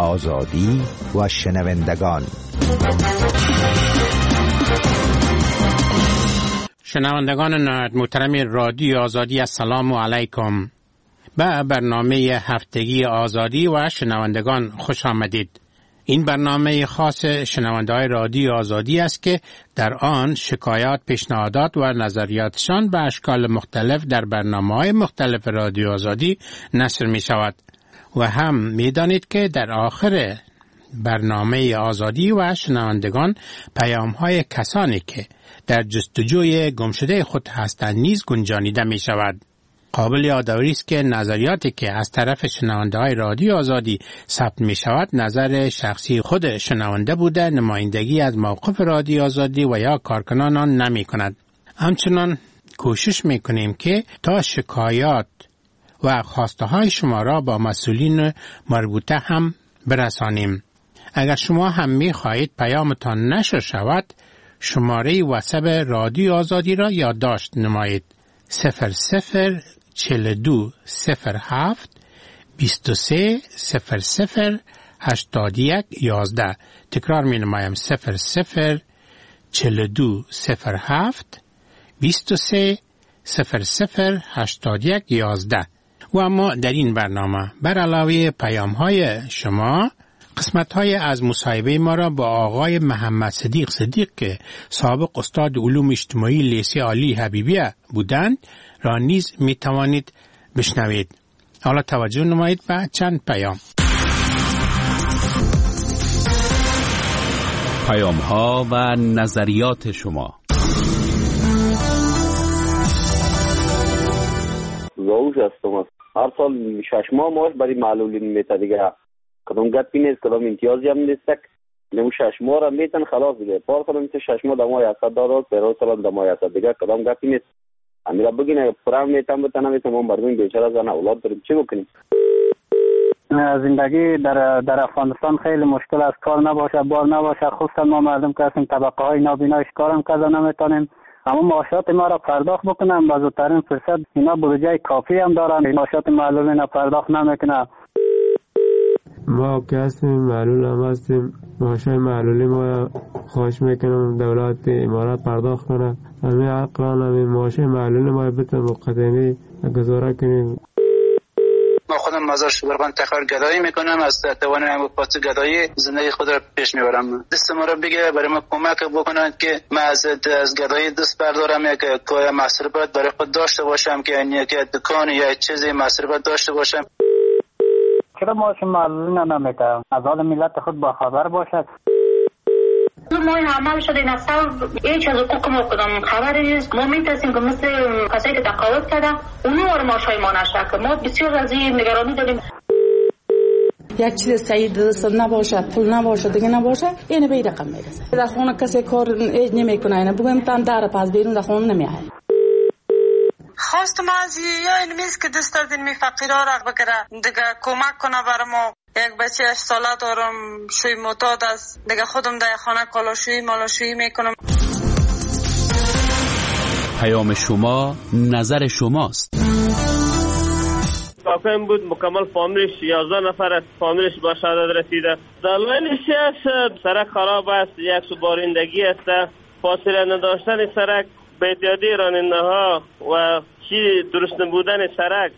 آزادی و شنوندگان. شنوندگان محترم رادیو آزادی، السلام علیکم. به برنامه هفتگی آزادی و شنوندگان خوش آمدید. این برنامه خاص شنونده‌های رادیو آزادی است که در آن شکایات، پیشنهادات و نظریاتشان به اشکال مختلف در برنامه‌های مختلف رادیو آزادی نشر می شود. و هم می دانید که در آخر برنامه آزادی و شنوندگان پیام‌های کسانی که در جستجوی گمشده خود هستند نیز گنجانیده می شود. قابل یادآوری است که نظریاتی که از طرف شنونده‌های رادیو آزادی ثبت می شود نظر شخصی خود شنونده بوده، نمایندگی از موقف رادیو آزادی و یا کارکنان آن نمی کند. همچنان کوشش می کنیم که تا شکایات و خواسته های شما را با مسئولین مربوطه هم برسانیم. اگر شما هم می خواهید پیامتان نشر شود، شماره واتساپ رادیو آزادی را یادداشت نمایید: 004207 23 00 81 11. تکرار می نمایم: 004207 23 00 81 11. و اما در این برنامه بر علاوه پیام‌های شما، قسمت‌های از مصاحبه ما را با آقای محمد صدیق که سابق استاد علوم اجتماعی لیسه عالی حبیبیه بودند را نیز می توانید بشنوید. حالا توجه نمایید به چند پیام. پیام‌ها و نظریات شما. زوج هستم. هر سال 6 ماه ماش برای معلولین میته دیگه. کدام گپی نیست، کدام امتیازی هم نیست. نمو 6 ماه را میتن خلاص دیگه. پار کنم که 6 ماه دمای 100 دلار، پیرو سال دمای 100 دیگه. کدام گپی نیست. امیرا بگین پرام میتم بتنم میتم مردم بیچاره زن اولاد داریم، چی بکنیم؟ زندگی در افغانستان خیلی مشکل است. کار نباشه، بار نباشه، خصوصا ما مردم که هستیم طبقه های نابینایش کارم کذا نمیتونیم. اما معاشات ما را پرداخت بکنم با زودترین فرصت. اینا بودجه کافی هم دارن، معاشات معلولین را پرداخت نمیکنه. ما که هستیم معلول هم هستیم، معاشای معلولی ما خواهش میکنم دولت امارات پرداخت کنه. همین عقلان همین معاشای معلولی ما بتن مقدمی گزاره کنیم. ما خودم مزار شبرغان تخار گدایی میکنم، از توانم پاس گدایی زندگی خود را پیش میبرم. دست ما را بگه برای ما کمک بکنند که ما از گدایی دست بردارم، یک کار مصرفات برای خود داشته باشم، که یک دکان یا چیزی مصرفات داشته باشم. چرا معاش معلولین نمیکنم؟ از حال ملت خود با خبر باشد. ما این عمل شده این اصلا هیچ از حقوق ما کدام خبری نیست. ما میترسیم که مثل کسایی که تقاعد کردن اونو وارد معاشای ما نشه، که ما بسیار از این نگرانی داریم. یک چیز سعید دست نباشه، پول نباشه، دیگه نباشه، اینه به رقم میرسه. در خونه کسی کار نمیکنه، اینه بگم تام داره پس بیرون در خونه نمیاد. خواست ما از این میز که دست دادین می فقیرا را بگیره دیگه کمک کنه برای ما. یک بچه 8 ساله دارم، شوی معتاد است دیگه، خودم در خانه کالاشویی مالاشویی میکنم. پیام شما نظر شماست. کافیم بود مکمل فامیلش 11 نفر از فامیلش با شهادت رسیده. دلایلش است سرک خراب است، یک سوبارندگی است، فاصله نداشتن سرک، بی‌احتیاطی راننده ها و چی درست نبودن سرک.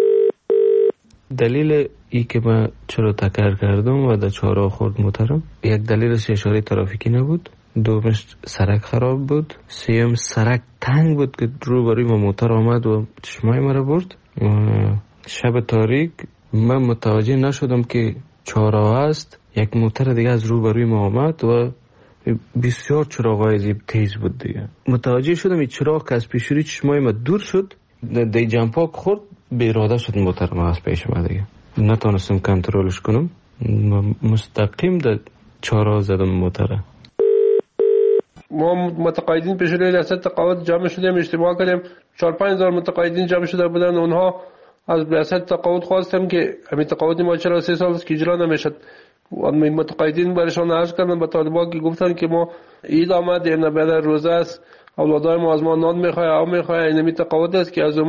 دلیل ای که من چرا تکرار کردم و در چهارراه خورد محترم، یک دلیلش اشاره ترافیکی نبود، دومش سرک خراب بود، سیوم سرک تنگ بود که روبروی ما موتر آمد و چشمای مرا برد. شب تاریک من متوجه نشدم که چهارراه است، یک موتر دیگه از روبروی ما آمد و بسیار چراغای زیب تیز بود دیگه. متوجه شدم این چراغ که از پیشوری چشمای ما دور شد، دی جمپاک خورد، به اراده شد موتر ما از پیش ما دیگه. نتونستم کنترلش کنم، مستقیم در چهارراه زدم موتره. ما متقاعدین پیش روی ریاست تقاعد جمع شدیم، اجتماع کردیم، 4-5 هزار متقاعدین جمع شده بودن. اونها از ریاست تقاعد خواستم که همین تقاعد ما چرا 3 سال است که اجرا نمیشد. و متقاعدین برشان عرض کردن به طالبان که گفتن که ما عید آمد، این بعد روزه است، اولادای ما از ما نان میخواه، آب میخواه، این تقاعد است که از ما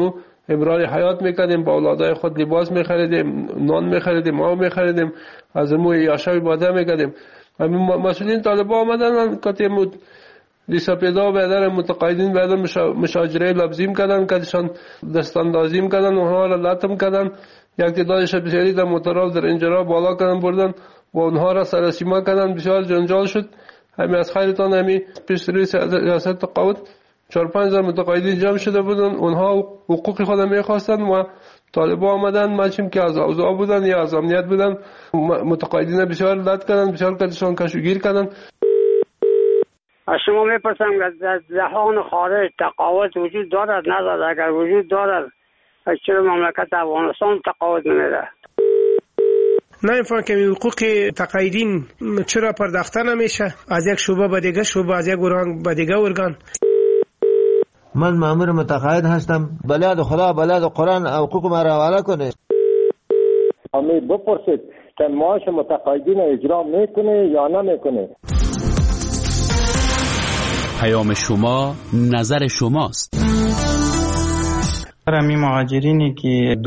امرار حیات میکردیم، با اولادای خود لباس میخریدیم، نان میخریدیم، آب میخریدیم، از موی یاشوی باده میکردیم. مسئولین طالبا آمدن کتیم دیسپیدا بیادر متقاعدین بیادر مشاجره لفظیم کردن، کدشان دستاندازیم کردن، اونها را لطم کردن، یک تعدادش بسیاری در موترها در اینجا بالا کردن بردن و اونها را سرسیما کردن. بسیار جنجال شد. همین از خیرتان همین پیش روی ریاست تقاعد 4-5 هزار متقاعدین جمع شده بودن، اونها حقوق خود میخواستن و طالبا آمدن مچیم که از اوضاع بودن یا از امنیت بودن، متقاعدین بسیار لط کردن، بسیار کدشان کشوگیر کردن. از شما میپرسم که در جهان خارج تقاعد وجود دارد ندارد؟ اگر وجود دارد چرا مملکت افغانستان تقاعد نمیده؟ نمیفهم که حقوق تقاعدین چرا پرداخته نمیشه از یک شعبه به دیگه شعبه، از یک ارگان به دیگه ارگان. من مأمور متقاعد هستم، بلاد خدا بلاد قرآن حقوق ما را حواله کنه. امید بپرسید که معاش متقاعدین اجرا میکنه یا نمیکنه. پیام شما نظر شماست. می مهاجرینی که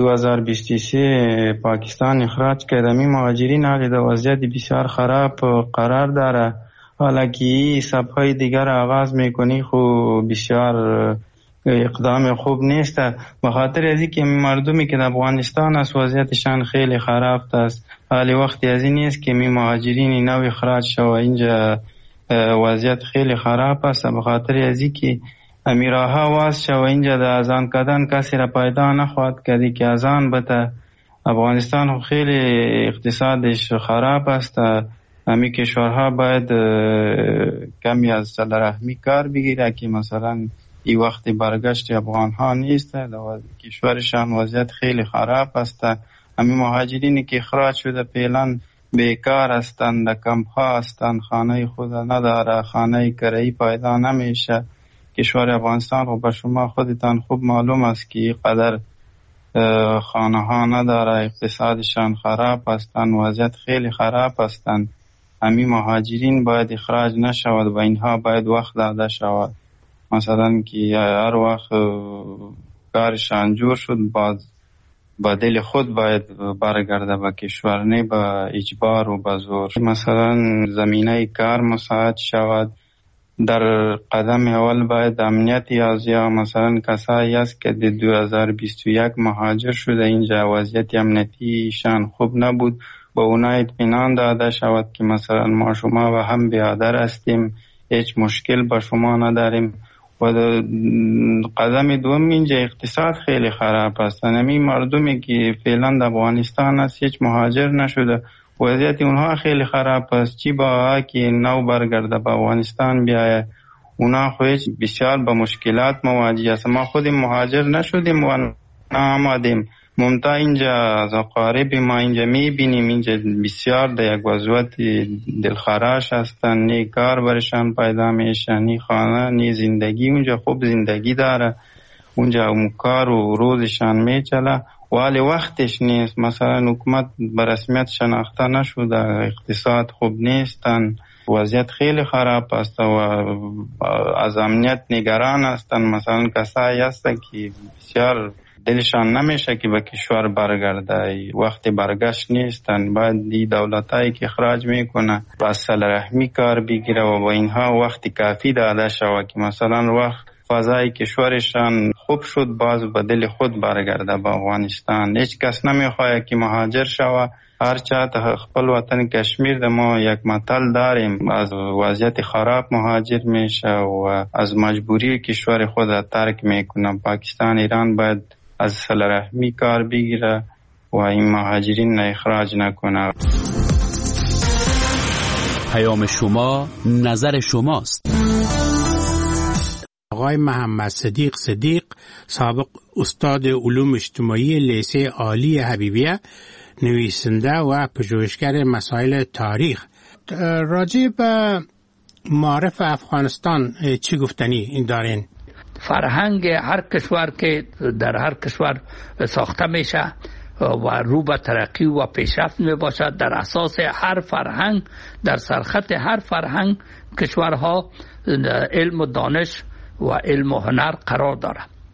2023 پاکستان اخراج کرده، می مهاجرین حالی در وضعیت بسیار خراب قرار داره. حالا که این سبهای دیگر آغاز میکنی خو بسیار اقدام خوب نیست، به خاطر از اینکه مردمی که در افغانستان است وضعیتشان خیلی خراب است. حالی وقتی از این نیست که می مهاجرین نو اخراج شو اینجا وضعیت خیلی خراب است. به خاطر از اینکه امیراها واس شو اینجا در ازان کردن کسی را پیدا نخواهد کردی که ازان بته. افغانستان خیلی اقتصادش خراب است. همی کشورها باید کمی از صلح کار بگیره که مثلا این وقت برگشت افغانها نیست، کشورشان وضعیت خیلی خراب است. همی مهاجرینی که اخراج شده فعلا بیکار هستند، در کمپ ها هستند، خانه خود نداره، خانه کرایی پیدا نمیشه. کشور افغانستان رو به شما خودتان خوب معلوم است که قدر خانه ها نداره، اقتصادشان خراب هستند، وضعیت خیلی خراب هستند. همین مهاجرین باید اخراج نشود و اینها باید وقت داده شود. مثلا که هر وقت کارشان جور شد با دل خود باید برگرده به کشور، نه با اجبار و با زور. مثلا زمینه کار مساعد شود. در قدم اول باید امنیتی از یا مثلا کسایی است که در 2021 مهاجر شده اینجا وضعیت امنیتیشان خوب نبود، با اونا اطمینان داده شود که مثلا ما شما و هم برادر هستیم، هیچ مشکل با شما نداریم. و قدم دوم اینجا اقتصاد خیلی خراب است. همین مردمی که فعلا در افغانستان است هیچ مهاجر نشده، وضعیت اونها خیلی خراب است. چی با که نو برگرده به افغانستان بیایه، اونا خودش بسیار با مشکلات مواجه است. ما خودیم مهاجر نشدیم و آمدیم ممتا اینجا از اقارب ما اینجا میبینیم اینجا بسیار در یک وضعیت دلخراش هستن، نی کار برشان پیدا میشه، نی خانه نی زندگی. اونجا خوب زندگی داره، اونجا کار و روزشان میچله ولی وقتش نیست. مثلا حکومت به رسمیت شناخته نشده، اقتصاد خوب نیستن، وضعیت خیلی خراب است و از امنیت نگران هستن. مثلا کسایی هستن که بسیار دلشان نمیشه که به کشور برگرده، وقت برگشت نیستن. باید دی دولتایی که اخراج میکنه با صلح رحمی کار بگیره و با اینها وقت کافی داده شود که مثلا وقت فضای کشورشان خوب شد باز به دل خود برگرده به افغانستان. هیچ کس نمیخواد که مهاجر شود. هر چاته خپل وطن کشمیر ما یک متل داریم، از وضعیت خراب مهاجر میشه و از مجبوری کشور خود ترک میکنه. پاکستان ایران باید از صلح رحمی کار بگیره و این مهاجرین اخراج نکنه. پیام شما نظر شماست. آقای محمد صدیق سابق استاد علوم اجتماعی لیسه عالی حبیبیه، نویسنده و پژوهشگر مسائل تاریخ، راجع به معارف افغانستان چی گفتنی دارین؟ فرهنگ هر کشور که در هر کشور ساخته میشه و رو به ترقی و پیشرفت می باشد، در اساس هر فرهنگ، در سرخط هر فرهنگ کشورها علم و دانش و علم و هنر قرار دارد.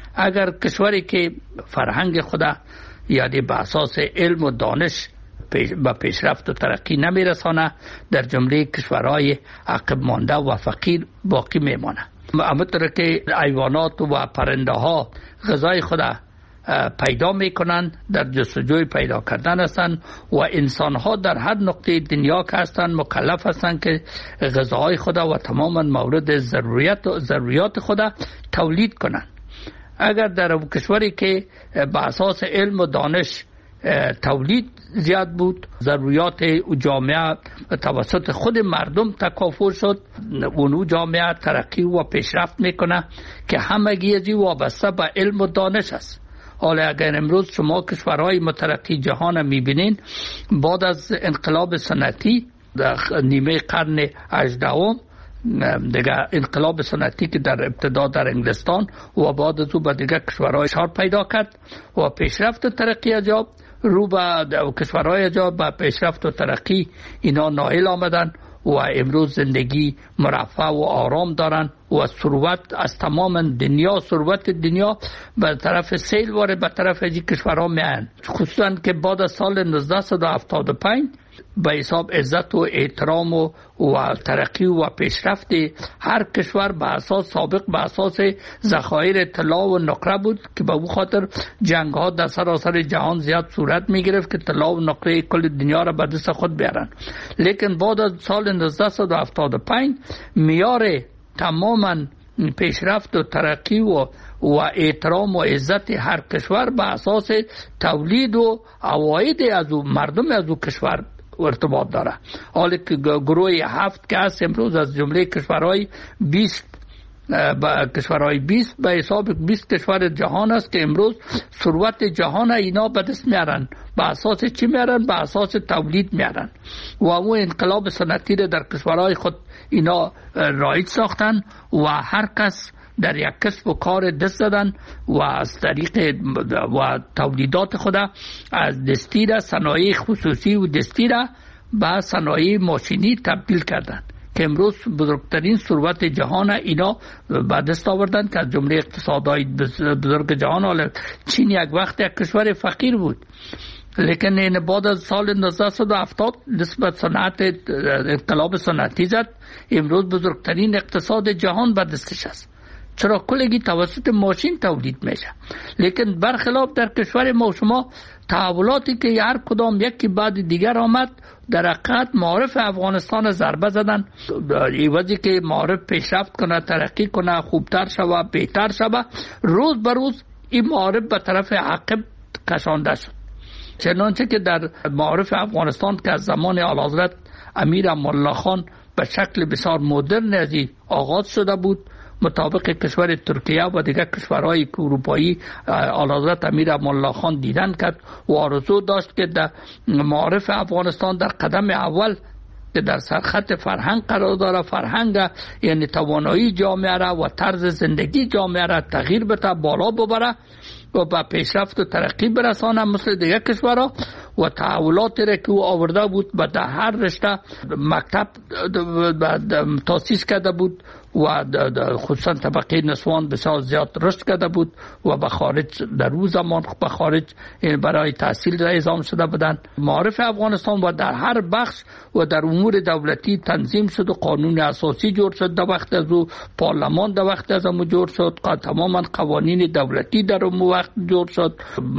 اگر کشوری که فرهنگ خدا یعنی به اساس علم و دانش به پیشرفت و ترقی نمیرسانه، در جمله کشورهای عقب مانده و فقیر باقی میمانه. همونطور که حیوانات و پرنده ها غذای خدا پیدا میکنند، در جستجوی پیدا کردن هستند و انسان ها در هر نقطه دنیا که هستند مکلف هستند که غذاهای خدا و تماما مورد ضروریات خدا تولید کنند. اگر در کشوری که به اساس علم و دانش تولید زیاد بود، ضروریات جامعه توسط خود مردم تکافل شد، اونو جامعه ترقی و پیشرفت میکنه که همگی ازی وابسته به علم و دانش است. حالا اگر امروز شما کشورهای مترقی جهان میبینین، بعد از انقلاب صنعتی در نیمه قرن 18 دیگه انقلاب صنعتی که در ابتدا در انگلستان و بعد از او به دیگه کشورهای شهر پیدا کرد و پیشرفت و ترقی عجاب رو به کشورهای عجاب به پیشرفت و ترقی اینا نائل آمدن و امروز زندگی مرفه و آرام دارن و ثروت از تمام دنیا، ثروت دنیا به طرف سیل واره به طرف این کشورها میان، خصوصا که بعد از سال 1975 به حساب عزت و احترام و ترقی و پیشرفت هر کشور به اساس سابق به اساس ذخایر طلا و نقره بود که به او خاطر جنگ ها در سراسر جهان زیاد صورت می گرفت که طلا و نقره کل دنیا را به دست خود بیارن. لیکن بعد از سال 1975 معیار تماما پیشرفت و ترقی و احترام و عزت هر کشور به اساس تولید و عواید از مردم از کشور ارتباط داره. حالا که گروه 7 که هست امروز از جمله کشورهای 20 به حساب 20 کشور جهان است که امروز ثروت جهان اینا به دست میارن. به اساس چی میارن؟ به اساس تولید میارن و اون انقلاب صنعتی در کشورهای خود اینا رایج ساختن و هر کس در یک کسب و کار دست زدن و از طریق و تولیدات خود از دستی را صنایع خصوصی و دستی را به صنایع ماشینی تبدیل کردند که امروز بزرگترین ثروت جهان اینا به دست آوردن که از جمله اقتصادهای بزرگ جهان. حالا چین یک وقت یک کشور فقیر بود، لیکن این بعد از سال 1970 نسبت صنعت انقلاب صنعتی زد، امروز بزرگترین اقتصاد جهان به دستش است. چرا؟ کلگی توسط ماشین تولید میشه. لیکن برخلاف در کشور ما شما تحولاتی که هر کدام یکی بعد دیگر آمد در حقیقت معارف افغانستان ضربه زدن، ایوازی که معارف پیشرفت کنه، ترقی کنه، خوبتر شوه، بهتر شوه، روز به روز این معارف به طرف عقب کشانده شد. چنانچه که در معارف افغانستان که از زمان اعلیحضرت امیر امان الله خان به شکل بسیار مدرن ازی آغاز شده بود، مطابق کشور ترکیه و دیگر کشورهای اروپایی اعلیحضرت امیر امان الله خان دیدن کرد و آرزو داشت که در معارف افغانستان در قدم اول که در سرخط فرهنگ قرار داره، فرهنگ یعنی توانایی جامعه را و طرز زندگی جامعه را تغییر بده، بالا ببره و به پیشرفت و ترقی برسانه مثل دیگر کشورها و تحولاتی را که او آورده بود و در هر رشته مکتب تاسیس کرده بود و خصوصا طبقه نسوان بسیار زیاد رشد کرده بود و به خارج در روز زمان به خارج برای تحصیل اعزام شده بودند. معارف افغانستان و در هر بخش و در امور دولتی تنظیم شد و قانون اساسی جور شد، در وقت از او پارلمان در وقت از او جور شد، تماما قوانین دولتی در اون وقت جور شد،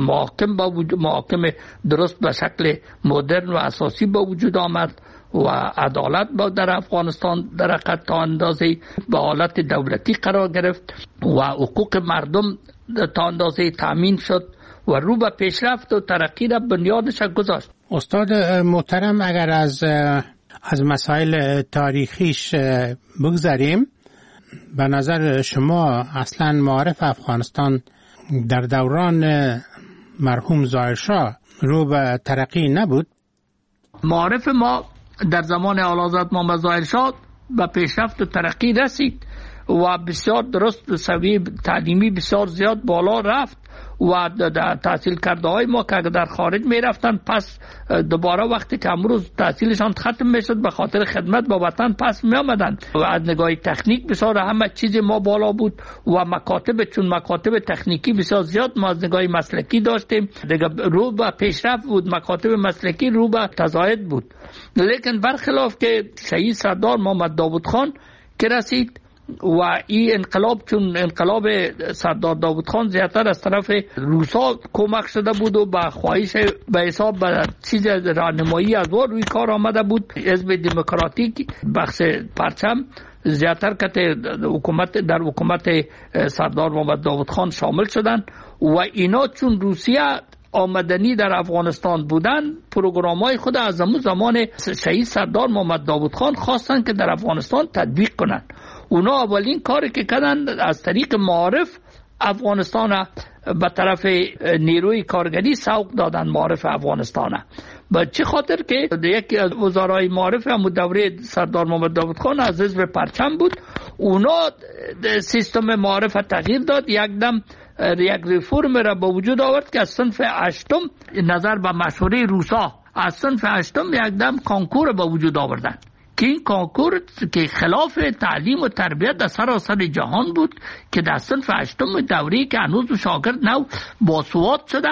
محاکم درست به شکل مدرن و اساسی به وجود آمد و عدالت در افغانستان در حقیقت تا اندازه به حالت دولتی قرار گرفت و حقوق مردم تا اندازه تامین شد و رو به پیشرفت و ترقی را بنیادش گذاشت. استاد محترم، اگر از مسائل تاریخیش بگذاریم، به نظر شما اصلا معارف افغانستان در دوران مرحوم ظاهر شاه رو به ترقی نبود؟ معارف ما در زمان اعلیحضرت محمد ظاهر شاه به پیشرفت و ترقی رسید و بسیار درست سویه تعلیمی بسیار زیاد بالا رفت و تحصیل کرده های ما که در خارج می رفتن پس دوباره وقتی که امروز تحصیلشان ختم می شد به خاطر خدمت با وطن پس می آمدن و از نگاه تکنیک بسیار همه چیز ما بالا بود و مکاتب چون مکاتب تکنیکی بسیار زیاد ما از نگاه مسلکی داشتیم دیگه رو به پیشرفت بود مکاتب مسلکی رو به تزاید بود لیکن برخلاف که شهید سردار محمد داود خان که رسید و این انقلاب چون انقلاب سردار داود خان زیادتر از طرف روسا کمک شده بود و با خواهش به حساب به چیز راهنمایی از او روی کار آمده بود حزب دموکراتیک بخش پرچم زیادتر که در حکومت سردار محمد داود خان شامل شدند و اینا چون روسیه آمدنی در افغانستان بودن پروگرام‌های خود از زمان شهید سردار محمد داود خان خواستن که در افغانستان تطبیق کنند. اونا اولین کاری که کردن از طریق معارف افغانستان به طرف نیروی کارگری سوق دادن معارف افغانستان. به چه خاطر که یکی از وزرای معارف هم دوره سردار محمد داود خان از حزب پرچم بود. اونا سیستم معارف تغییر داد یک ریفورم را به وجود آورد که از صنف 8 نظر به مشوره روسا از صنف 8 یک کانکور به وجود آوردن که این کانکور که خلاف تعلیم و تربیت در سراسر جهان بود که در صنف 8 دوری که هنوز شاگرد نو با سواد شده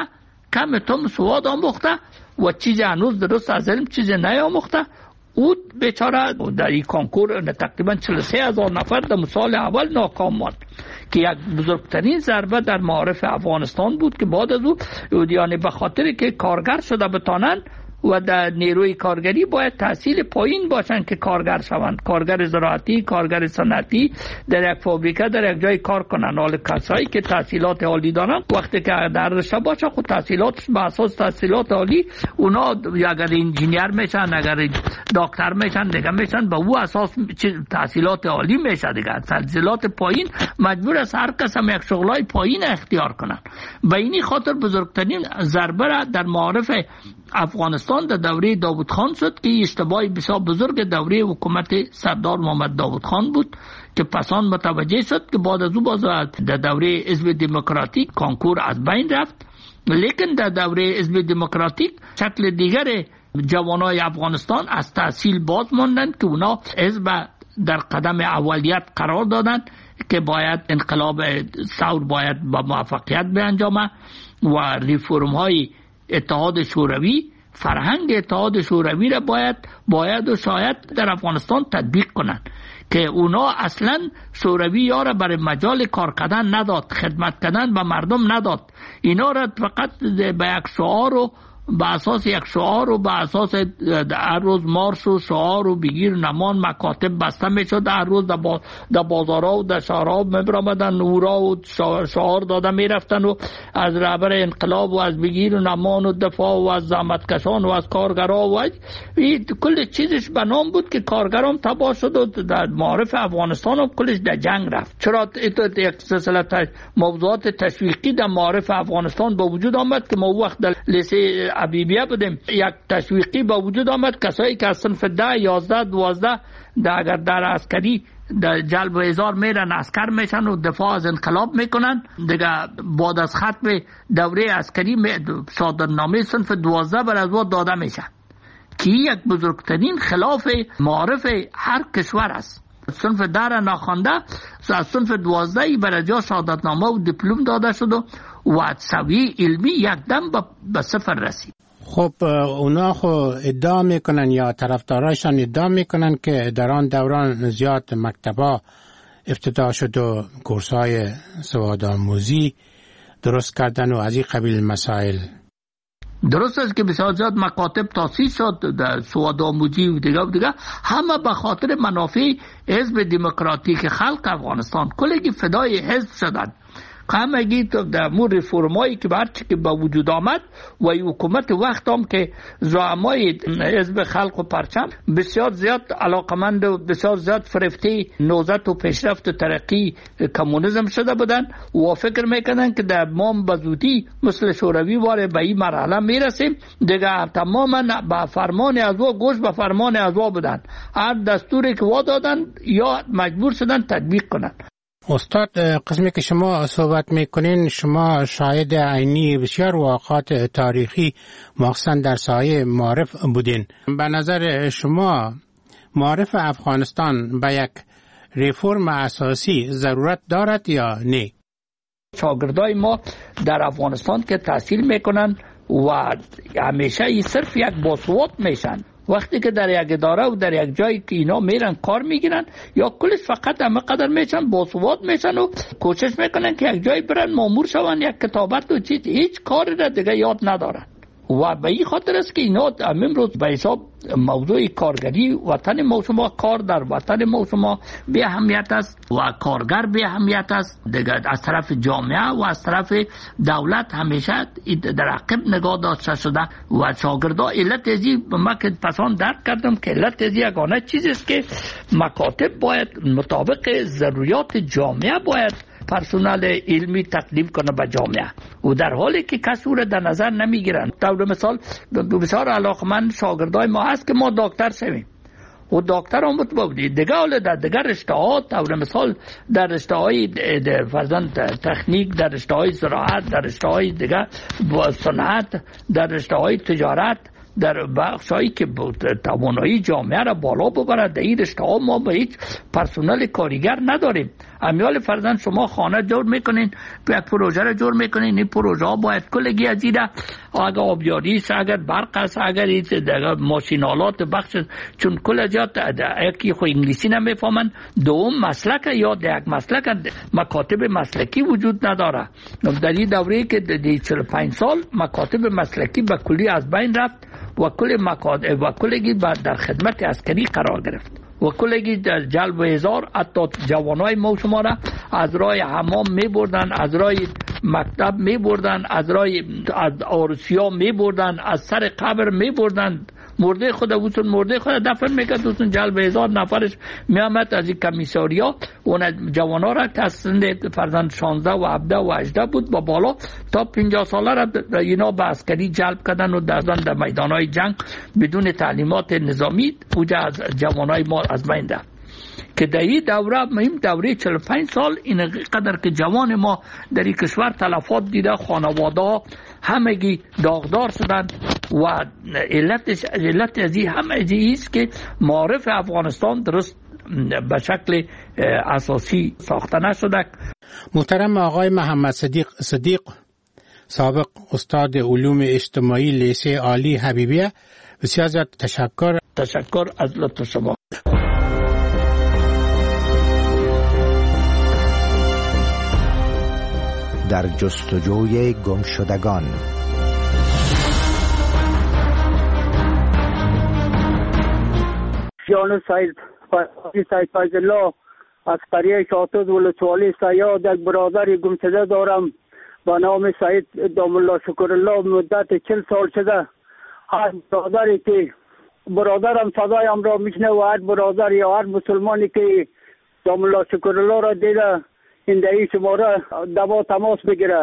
کم سواد آموخته و چیز هنوز درست از علم چیز نیاموخته او بیچاره در این کانکور تقریبا 43,000 نفر در سال اول ناکام ماند که یک بزرگترین ضربه در معارف افغانستان بود که بعد از او یعنی به خاطر که کارگر شده بتانند و در نیروی کارگری باید تحصیل پایین باشند که کارگر شوند کارگر زراعتی کارگر صنعتی در یک فابریکه در یک جای کار کنند حال کسایی که تحصیلات عالی دارند وقتی که در رشته باشه خود تحصیلاتش به اساس تحصیلات عالی اونا اگر انجینیر میشن اگر دکتر میشن دیگه میشن به او اساس تحصیلات عالی میشه دیگه تحصیلات پایین مجبور است هر کس هم یک شغلای پایین اختیار کنند به این خاطر بزرگترین ضربه را در معارف افغانستان در دوره داود خان شد که اشتباهی بسیار بزرگ دوره حکومت سردار محمد داود خان بود که پسان متوجه شد که بعد از او باز در دوره حزب دموکراتیک کانکور از بین رفت لیکن در دوره حزب دموکراتیک شکل دیگر جوانای افغانستان از تحصیل باز ماندند که اونا حزب در قدم اولیت قرار دادند که باید انقلاب ثور باید با موفقیت بیانجامه و ریفورم های اتحاد شوروی فرهنگ اتحاد شوروی را باید و شاید در افغانستان تطبیق کنند که اونا اصلا شوروی یارا برای مجال کار کردن نداد خدمت کردن به مردم نداد اینا را فقط به یک شعار و به اساس یک شعار و به اساس هر روز مارش و شعار و بگیر نمان مکاتب بسته میشد هر روز در بازارها و در شهرها میبرامدن نورا و شعار داده میرفتن و از رهبر انقلاب و از بگیر و نمان و دفاع و از زحمتکشان و از کارگرها و کل چیزش به نام بود که کارگرام تباه شد و در معارف افغانستان هم کلش در جنگ رفت چرا یک سلسله موضوعات تشویقی در معارف افغانستان با وجود آمد که ما وقت در لیسه عبیبیه بودیم یک تشویقی با وجود آمد کسایی که از صنف 10 11 12 اگر در عسکری در جلب و احضار میرن عسکر میشن و دفاع از انقلاب میکنن دیگه بعد از ختم دوره عسکری شهادتنامه صنف 12 بر از وقت داده میشه که یک بزرگترین خلاف معارف هر کشور است صنف 10 را ناخوانده از صنف 12 بر جا شهادتنامه و دیپلم داده شد و سویه علمی یک دم به صفر رسید. خب اونا خو ادعا میکنن یا طرفدارایشان ادعا میکنن که در آن دوران زیاد مکتبا افتتاح شد و کورس‌های سوادآموزی درست کردن و از این قبیل مسائل. درست است که بسیار زیاد مکاتب تاسیس شد در سوادآموزی و دیگه همه به خاطر منافع حزب دموکراتیک خلق افغانستان کلی فدای حزب شدند همگی در مور ریفورمایی که برچه که با وجود آمد و حکومت وقت هم که زعمای حزب خلق و پرچم بسیار زیاد علاقمند و بسیار زیاد فرفته نهضت و پیشرفت و ترقی کمونیسم شده بودن و فکر میکنن که در مام بزودی مثل شوروی واره به این مرحله میرسیم دیگه تماما به فرمان از او گوش به فرمان از او بودن هر دستوری که وا دادن یا مجبور شدن تطبیق کنن. استاد، قسمی که شما صحبت میکنین، شما شاهد عینی بسیار واقعات تاریخی مخصوصا در سایه معارف بودین. به نظر شما معارف افغانستان به یک ریفورم اساسی ضرورت دارد یا نه؟ شاگردای ما در افغانستان که تحصیل میکنن و همیشه صرف یک باسواد میشن، وقتی که در یک اداره و در یک جایی که اینا میرن کار میگیرن یا کلش فقط همه قدر میشن باسواد میشن و کوشش میکنن که یک جایی برن مامور شون، یک کتابت و چیز، هیچ کاری را دیگه یاد ندارن. و به این خاطر است که اینا امروز به حساب موضوع کارگری وطن ما شما، کار در وطن ما شما به اهمیت است و کارگر به اهمیت است دیگه. از طرف جامعه و از طرف دولت همیشه در عقب نگاه داشته شده و شاگردا علت ازی ما که پسان درک کردم که علت ازی یگانه چیزی است که مکاتب باید مطابق ضروریات جامعه باید پرسونل علمی تقدیم کنه به جامعه و در حالی که کسی را در نظر نمیگیرن. طور مثال بسیار علاقمند شاگردای ما هست که ما دکتر شویم و دکتر هم بودی دیگه، حالا در دیگر رشته ها طور مثال در رشته های فرزند تکنیک، در رشته های زراعت، در رشته های دیگه صنعت، در رشته های تجارت، در بخشایی که توانایی جامعه را بالا ببرد، در این رشته ها ما به هیچ پرسونل کارگر نداریم. امیال فرزند شما خانه جور میکنین، پروژه را جور میکنین، این پروژه ها باید کلگی از این اگر آبیاری است، اگر برق است، اگر ماشینالات بخش، چون کل جات یکی خو انگلیسی نمیفهمن، دوم مسلک یا یک مسلک مکاتب مسلکی وجود نداره. در این دوره که دی 45 سال مکاتب مسلکی به کلی از بین رفت و کل مکاتب و کلگی در خدمت عسکری قرار گرفت و کلگی در جلب هزار حتی جوانای ما شما را از راه حمام می بردن، از راه مکتب می بردن، از راه عروسیا می بردن، از سر قبر می بردن، مرده خود وسون مرده خود دفن میکرد، وسون جلب هزار نفرش میامد از این کمیساریا اون جوانا را که از سند فرزند 16 و 17 و 18 بود با بالا تا 50 ساله را اینا به عسکری جلب کردن و در میدانهای جنگ بدون تعلیمات نظامی اوجا از جوانای ما از بین رفت. که در این دوره مهم دوره 45 سال این قدر که جوان ما در این کشور تلفات دیده، خانواده ها همگی داغدار شدن و علت از این هم است که معارف افغانستان درست به شکل اساسی ساخته نشده. محترم آقای محمد صدیق سابق استاد علوم اجتماعی لیسه عالی حبیبیه، بسیار زیاد تشکر از لطف شما. در جستجوی گمشدگان. جان سید فیض الله از قریه شاطد ولسوالی سیاد یک برادر گمشده دارم با نام سید دام الله شکر الله. مدت 40 سال شده هر برادری که برادرم صدایم را میشنه و هر برادر یا هر مسلمانی که دام الله شکر الله را دیده این دهی شماره دوا تماس بگیره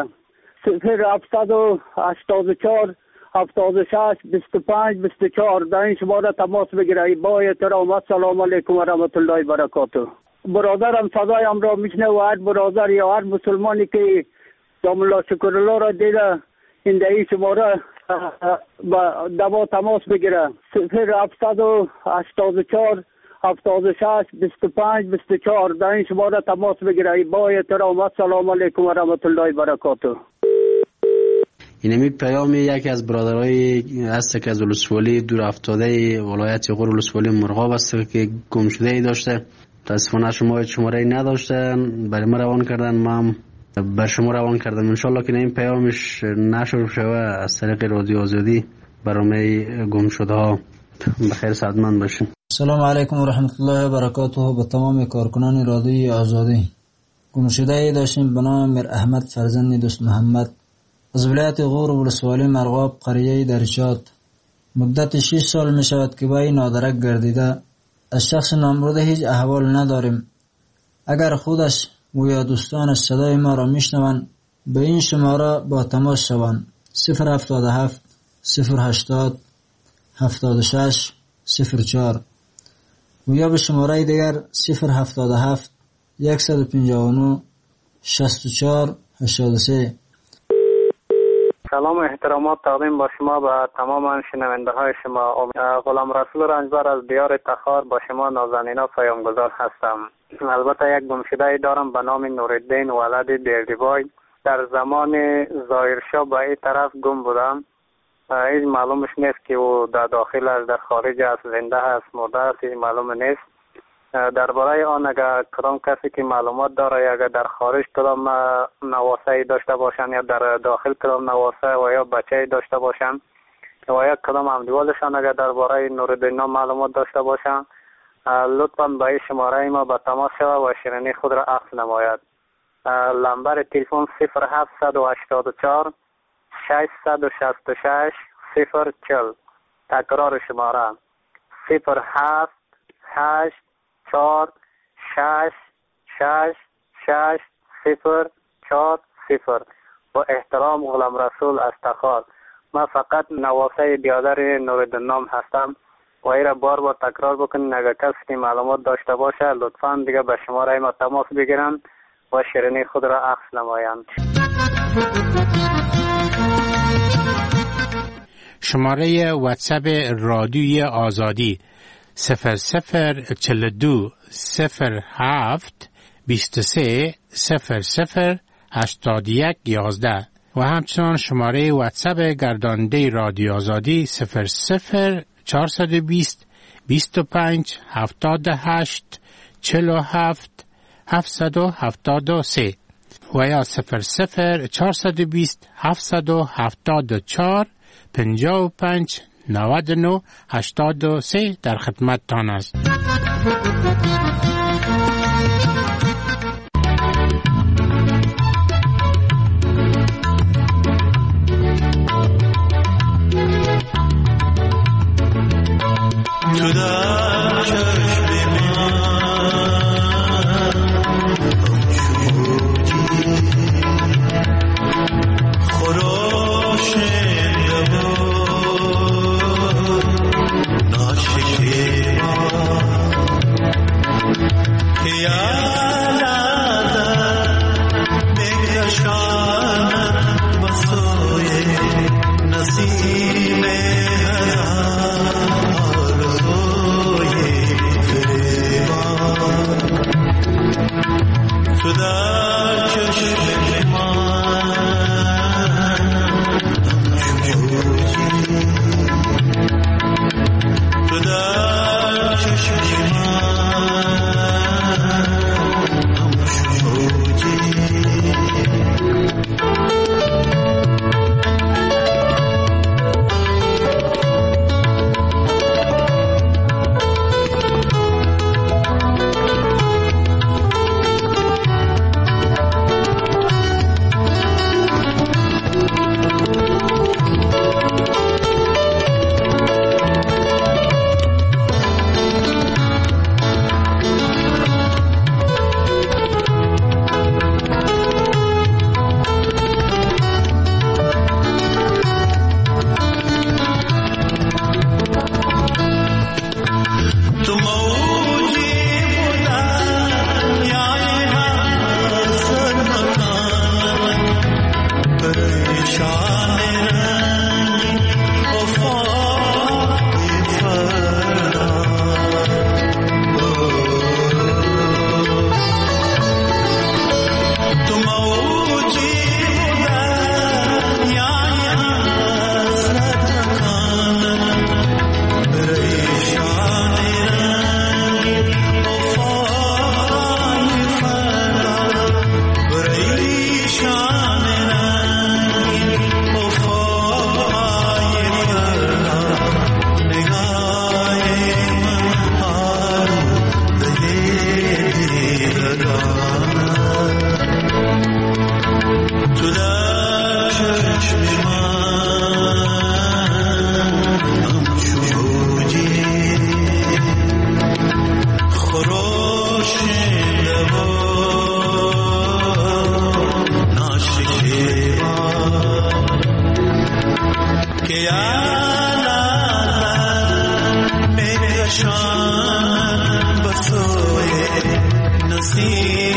0784 76 25 24 در این شماره تماس بگیره. با احترام السلام علیکم و رحمت الله و برکاته. برادرم صدایم را میشنه و هر برادر یا هر مسلمانی که دام الله شکر الله را دیده این دهی شماره دوا تماس بگیره 0784 76 25 24 در این شماره تماس بگیره. با احترام السلام علیکم و رحمت الله و برکاته. اینمی پیام یکی از برادرای هست که از ولسوالی دور افتاده ولایت غور ولسوالی مرغاب است که گمشده ای داشته. متاسفانه شماره ای نداشتن، برای ما روان کردن، ما به شما روان کردم. انشالله که این پیامش نشر شوه از طریق رادیو آزادی برای گمشده ها بخیر سعادتمند باشین. سلام علیکم و رحمت الله و برکاته. به تمام کارکنان رادیو آزادی. گمشده ای داشتیم به نام میر احمد فرزند دوست محمد از ولایت غور ولسوالی مرغاب قریه درشاد. مدت 6 سال می شود که با این نادرک گردیده. از شخص نامبرده هیچ احوال نداریم. اگر خودش و یا دوستانش صدای ما را میشنوند به این شماره با تماس شوند 077 080 76 04 و یا به شماره دیگر 077 159 64 83. سلام و احترامات تقدیم با شما و تمام شنونده های شما. غلام رسول رنجبر از دیار تخار با شما نازنینا پیامگذار هستم. البته یک گمشده دارم به نام نورالدین ولد بیردیبای. در زمان ظاهرشاه به این طرف گم بودم. هیچ معلومش نیست که او در داخل است، در خارج است، زنده است، مرده است، هیچ معلوم نیست. درباره آن اگر کدام کسی که معلومات داره یا اگر در خارج کدام نواسه داشته باشن یا در داخل کدام نواسه و یا بچه داشته باشن و یا کدام همدیوالشان اگر درباره نورالدین معلومات داشته باشن، لطفاً به این شماره ما به تماس شود و شیرینی خود را عکس نماید. نمبر تلفن 0784 666 040. تکرار شماره 078 4 6 6 6 0 4 0. با احترام غلام رسول از تخار. من فقط نواسه بیادر نورالدین هستم و ای را بار بار تکرار بکنین. اگر کسی که معلومات داشته باشه لطفاً دیگه به شماره ما تماس بگیرن و شیرینی خود را عکس نمایند. شماره واتساپ رادیوی آزادی 0042 07 23 00 81 11 و همچنان شماره واتساپ گرداننده رادیو آزادی 00 420 25 78 47 773 و یا 00 420 774 55 99 83 در خدمت تان است. शान बसोए नसीब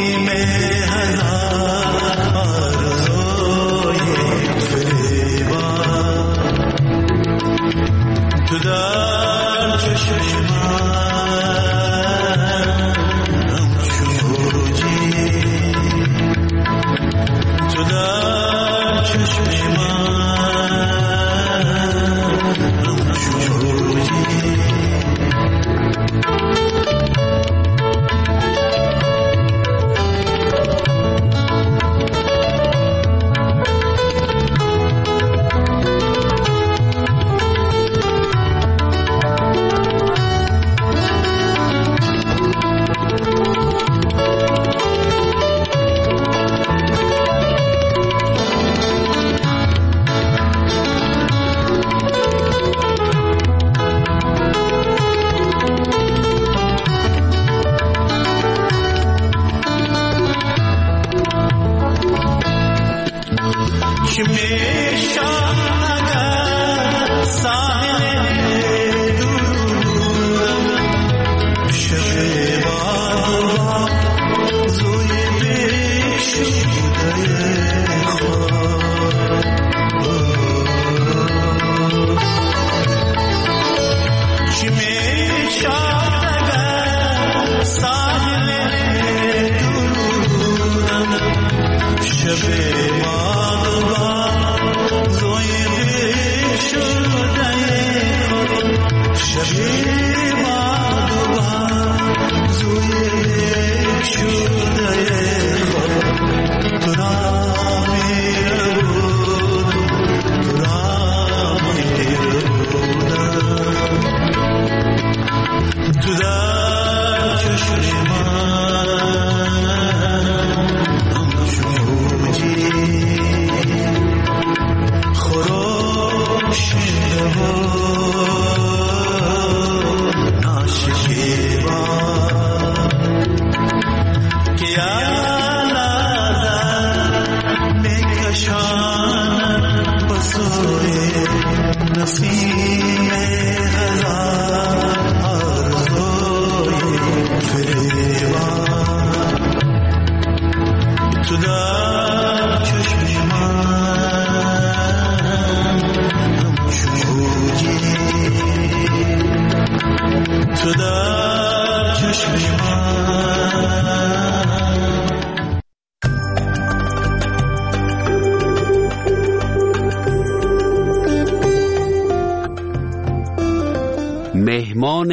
مهمان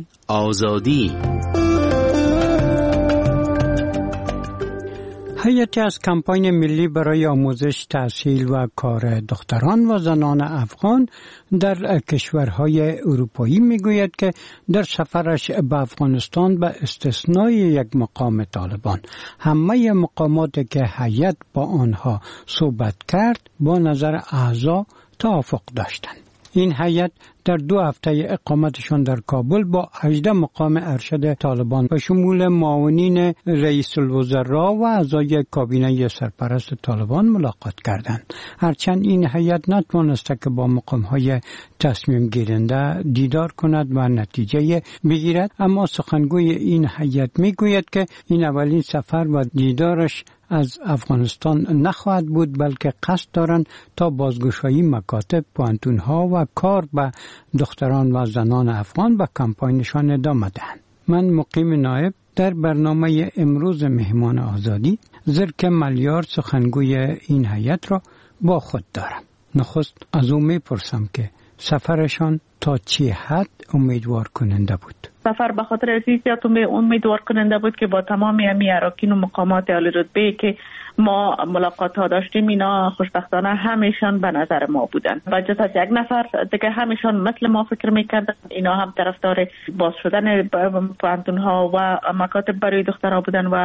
آزادی. هیئتی از کمپاین ملی برای آموزش، تحصیل و کار دختران و زنان افغان در کشورهای اروپایی میگوید که در سفرش به افغانستان به استثنای یک مقام طالبان همه مقاماتی که هیئت با آنها صحبت کرد با نظر اعضا توافق داشتند. این هیئت در 2 هفته اقامتشان در کابل با 18 مقام ارشد طالبان به شمول معاونین رئیس الوزراء و اعضای کابینه سرپرست طالبان ملاقات کردند. هرچند این هیئت نتوانسته که با مقامهای تصمیم گیرنده دیدار کند و نتیجه بگیرد، اما سخنگوی این هیئت میگوید که این اولین سفر و دیدارش از افغانستان نخواهد بود، بلکه قصد دارند تا بازگشایی مکاتب، پوانتونها و کار به دختران و زنان افغان به کمپاینشان ادامه دهند. من مقیم نایب در برنامه امروز مهمان آزادی زرک ملیار سخنگوی این هیئت را با خود دارم. نخست از او میپرسم که سفرشان تا چه حد امیدوار کننده بود؟ سفر به خاطر زیستیات امیدوار کننده بود که با تمام اراکین و مقامات عالی رتبه که ما ملاقات ها داشتیم، اینا خوشبختانه همیشان به نظر ما بودن و جز از یک نفر دیگه همیشان مثل ما فکر میکردن. اینا هم طرفدار باز شدن پوانتون ها و مکاتب برای دخترها بودن و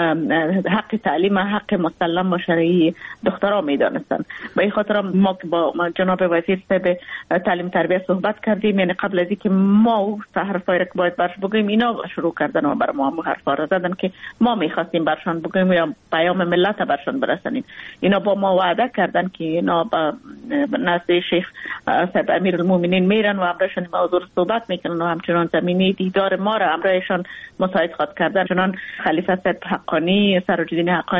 حق تعلیم، حق مسلم و شرعی دخترها میدانستن. به این خاطر ما با جناب وزیر صاحب تعلیم تربیت صحبت کردیم، یعنی قبل از اینکه ما حرفای را باید برش بگیم، اینا شروع کردن و بر ما حرفا را زدن که ما میخواستیم برشان بگیم یا پیام ملت برشان برسانیم. اینا با ما وعده کردن که اینا با نزد شیخ صاحب امیرالمومنین میرن و امرشان موضوع صحبت میکنن و همچنان زمینی دیدار ما را امرشان مساعد خواد کردن. چنان خلیفه صاحب حقانی، سراج الدین حقانی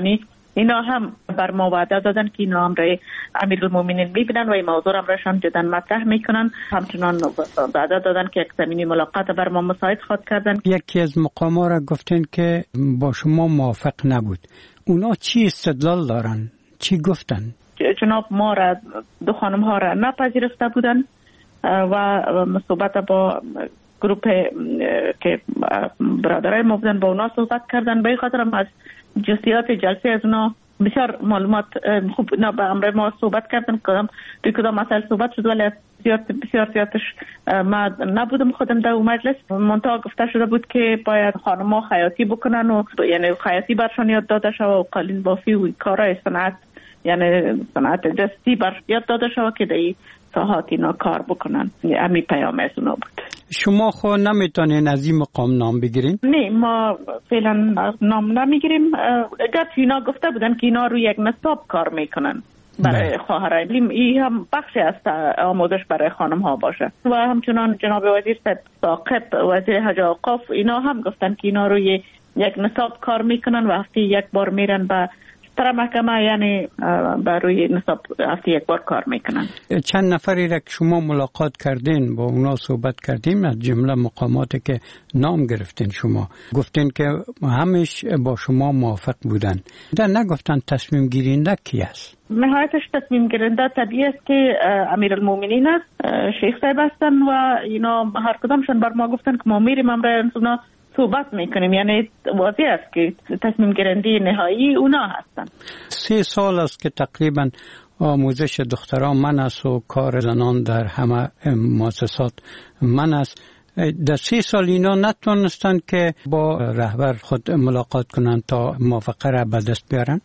اینا هم بر ما وعده دادن که اینا امر امیرالمومنین میبینن و این موضوع امرشان جدا مطرح میکنن. همچنان وعده دادن که یک زمینی ملاقات بر ما مساعد خواهد کردن. یکی از مقاما را گفتین که با شما موافق نبود. اونا چی استدلال دارن؟ چی گفتن؟ جناب ما را دو خانم ها را نپذیرفته بودن و صحبت با گروپ که برادرای ما بودن با اونا صحبت کردن. به این خاطر هم از جزئیات جلسه از اونا بسیار معلومات خوب نه به امر ما صحبت کردن. کدام مسائل صحبت شد ولی بسیار زیادش ما نبودم خودم در مجلس. منتها گفته شده بود که باید خانم‌ها خیاطی بکنن و یعنی خیاطی برشان یاد داده شود و قالین بافی و کارهای صنعت یعنی صنعت دستی بر یاد داده شود که در این ساحات اینا کار بکنن. امی پیام از اونا بود. شما خود نمیتونین از این مقام نام بگیرین؟ نه ما فعلا نام نمیگیریم. اگر اینا گفته بودن که اینا روی یک نصاب کار میکنن برای خواهرای این هم بخشی از آموزش برای خانم ها باشه. و همچنان جناب وزیر ثاقب وزیر حج و اوقاف اینا هم گفتن که اینا روی یک نصاب کار میکنن و هفته یک بار میرن به تر محکمه، یعنی روی نصاب هفته یک بار کار میکنن. چند نفری را که شما ملاقات کردین با اونا صحبت کردیم از جمله مقاماتی که نام گرفتین شما گفتین که همش با شما موافق بودن. در نگفتن تصمیم گیرنده کی است؟ نهایتش تصمیم گیرنده طبیعی است که امیرالمومنین است، شیخ صاحب هستن و اینا هر کدامشون بر ما گفتن که ما میریم امر اونا صحبت میکنیم. یعنی واضح است که تصمیم گیرنده نهایی اونا هستن. 3 سال است که تقریبا آموزش دختران من است و کار زنان در همه مؤسسات من است. در 3 سال اینا نتونستن که با رهبر خود ملاقات کنن تا موافقه را به دست بیارن؟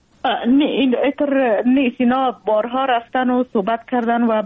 نیست. اینا بارها رفتن و صحبت کردن و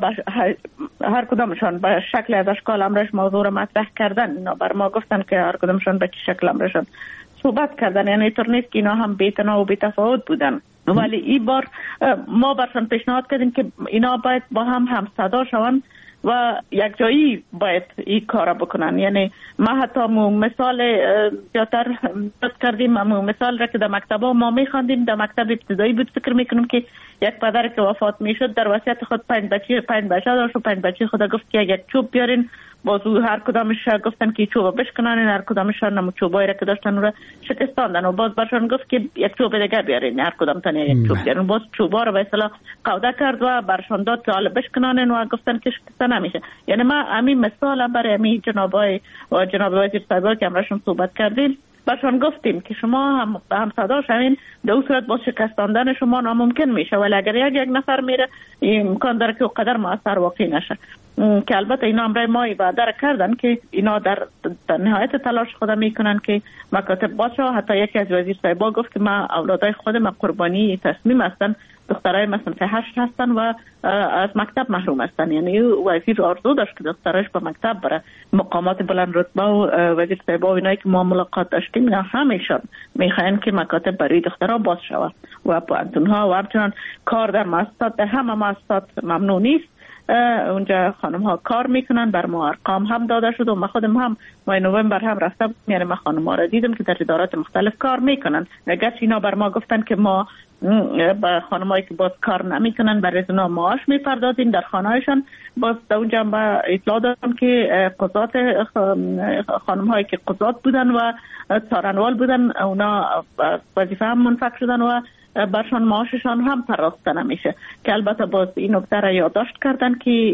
هر کدامشان به شکل از اشکال امرش موضوع را مطرح کردن. اینا بر ما گفتن که هر کدامشان به چه شکل امرشان صحبت کردن. یعنی اینطور نیست که اینا هم بی‌تناوب و بی‌تفاوت بودن. ولی این بار ما برشان پیشنهاد کردیم که اینا باید با هم صدا شوند و یک جایی باید این کار بکنن. یعنی ما حتی مثال زیادتر کردیم. مثال را که در مکتب ما میخواندیم، در مکتب ابتدایی بود، فکر میکنم که یک پدر که وفات میشد در وصیت خود 5 بچه داشت و 5 بچه خود گفت که یک چوب بیارین. بازو هر کدامش گفتن که چوب بشکنن، هر کدامشان نمو چوبایی را که داشتن رو شکستاندن و باز برشان گفت که یک چوب دیگه بیارین، هر کدام تنه یک چوب بیارین. باز چوبا رو به اصطلاح قوده کرد و برشان داد که حالا بشکنن و گفتن که شکسته نمیشه. یعنی ما همین مثال برای همین جناب وزیر صاحب که امرشون صحبت کردیم برشان گفتیم که شما هم صدا شوین. در اون صورت با شکستاندن شما ناممکن میشه، ولی اگر یک نفر میره امکان داره که قدر مؤثر واقع نشه. که البته اینا امرای ما وعده کردن که اینا در نهایت تلاش خود میکنن که مکاتب باشه. حتی یکی از وزیر صاحبا گفت که ما اولادای خودم قربانی تصمیم هستن، دخترای مثلا 8 هستن و از مکتب محروم هستن. یعنی وزیر آرزو داشت که دخترش به مکتب بره. مقامات بلند رتبه و وزیر صاحبا و اینایی که ما ملاقات داشتیم اینا همیشون میخواین که مکاتب برای دخترها باز شود و پانتونها و همچنان کار در مؤسسات، در همه مؤسسات ممنوع نیست. اونجا خانم ها کار میکنن. بر ما ارقام هم داده شد و ما خودم هم ماه نوامبر هم رفتم. یعنی ما خانم ها را دیدم که در ادارات مختلف کار میکنن. اگر اینا بر ما گفتن که ما با خانمایی که باز کار نمیکنن برای اونا معاش میپردازیم در خانه‌هایشان، باز در اونجا با اطلاع دادم که قضات خانم‌هایی که قضات بودن و څارنوال بودن اونا وظیفه هم منفک شدن و برشان معاششان هم پرداخته نمیشه. که البته باز این نکته را یادداشت کردن که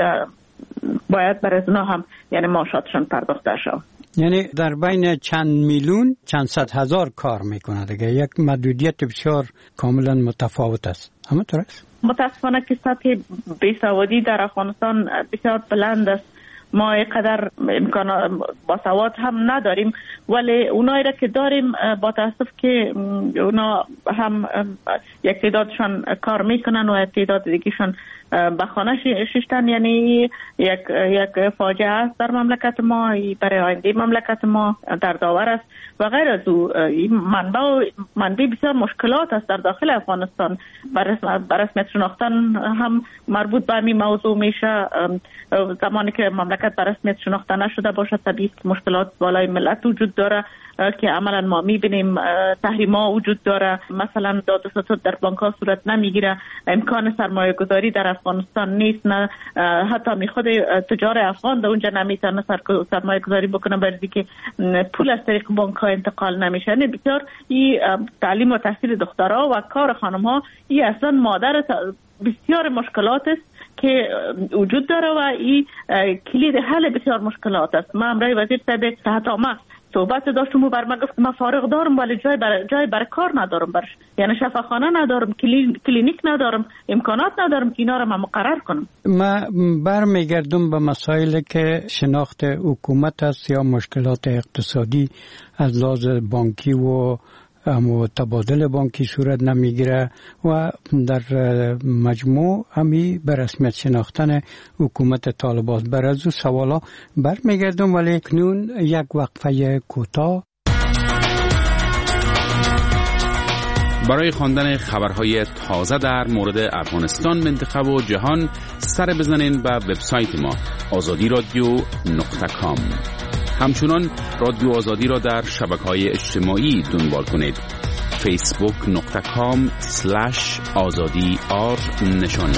باید برای اونا هم یعنی معاشاتشان پرداخته شود. یعنی در بین چند میلیون چند صد هزار کار میکنه دیگه. یک محدودیت بسیار کاملا متفاوت است. همینطور است؟ متاسفانه که سطح بیسوادی در افغانستان بسیار بلند است. ما اینقدر امکان باسواد هم نداریم، ولی اونایی را که داریم با تاسف که اونا هم یک تعدادشان کار میکنن و یک تعداد دیگهشان به خانه ششتن. یعنی یک فاجعه است در مملکت ما، برای آینده مملکت ما در داور است و غیر از او منبع بسیار مشکلات است در داخل افغانستان. بر رسمیت شناختن هم مربوط به همین موضوع میشه. زمانی که مملکت بر رسمیت شناخته نشده باشه طبیعی که مشکلات بالای ملت وجود داره که عملا ما میبینیم تحریما وجود داره، مثلا داد و ستد در بانک ها صورت نمیگیره، امکان سرمایه گذاری در افغانستان نیست، نه حتی می خود تجار افغان در اونجا نمیتونه سرمایه گذاری بکنه برای که پول از طریق بانک ها انتقال نمیشه. نه بسیار این تعلیم و تحصیل دخترها و کار خانم ها این اصلا مادر بسیار مشکلات است که وجود داره و این کلید حل بسیار مشکلات است. ما امروز وزیر صاحب صحت عامه صحبت داشتم و بر من گفت ما فارغ دارم ولی جای برای کار ندارم برش، یعنی شفاخانه ندارم، کلینیک ندارم، امکانات ندارم که اینا رو من مقرر کنم. ما برمیگردم به مسائلی که شناخت حکومت است یا مشکلات اقتصادی از لحاظ بانکی و تبادل بانکی صورت نمیگیره و در مجموع همی به رسمیت شناختن حکومت طالبان. بر از او سوالا برمیگردم ولی کنون یک وقفه کوتاه. برای خواندن خبرهای تازه در مورد افغانستان، منطقه و جهان سر بزنین به وبسایت ما azadi.radio.com. همچنان رادیو آزادی را در شبکه‌های اجتماعی دنبال کنید. facebook.com/azadi_r نشان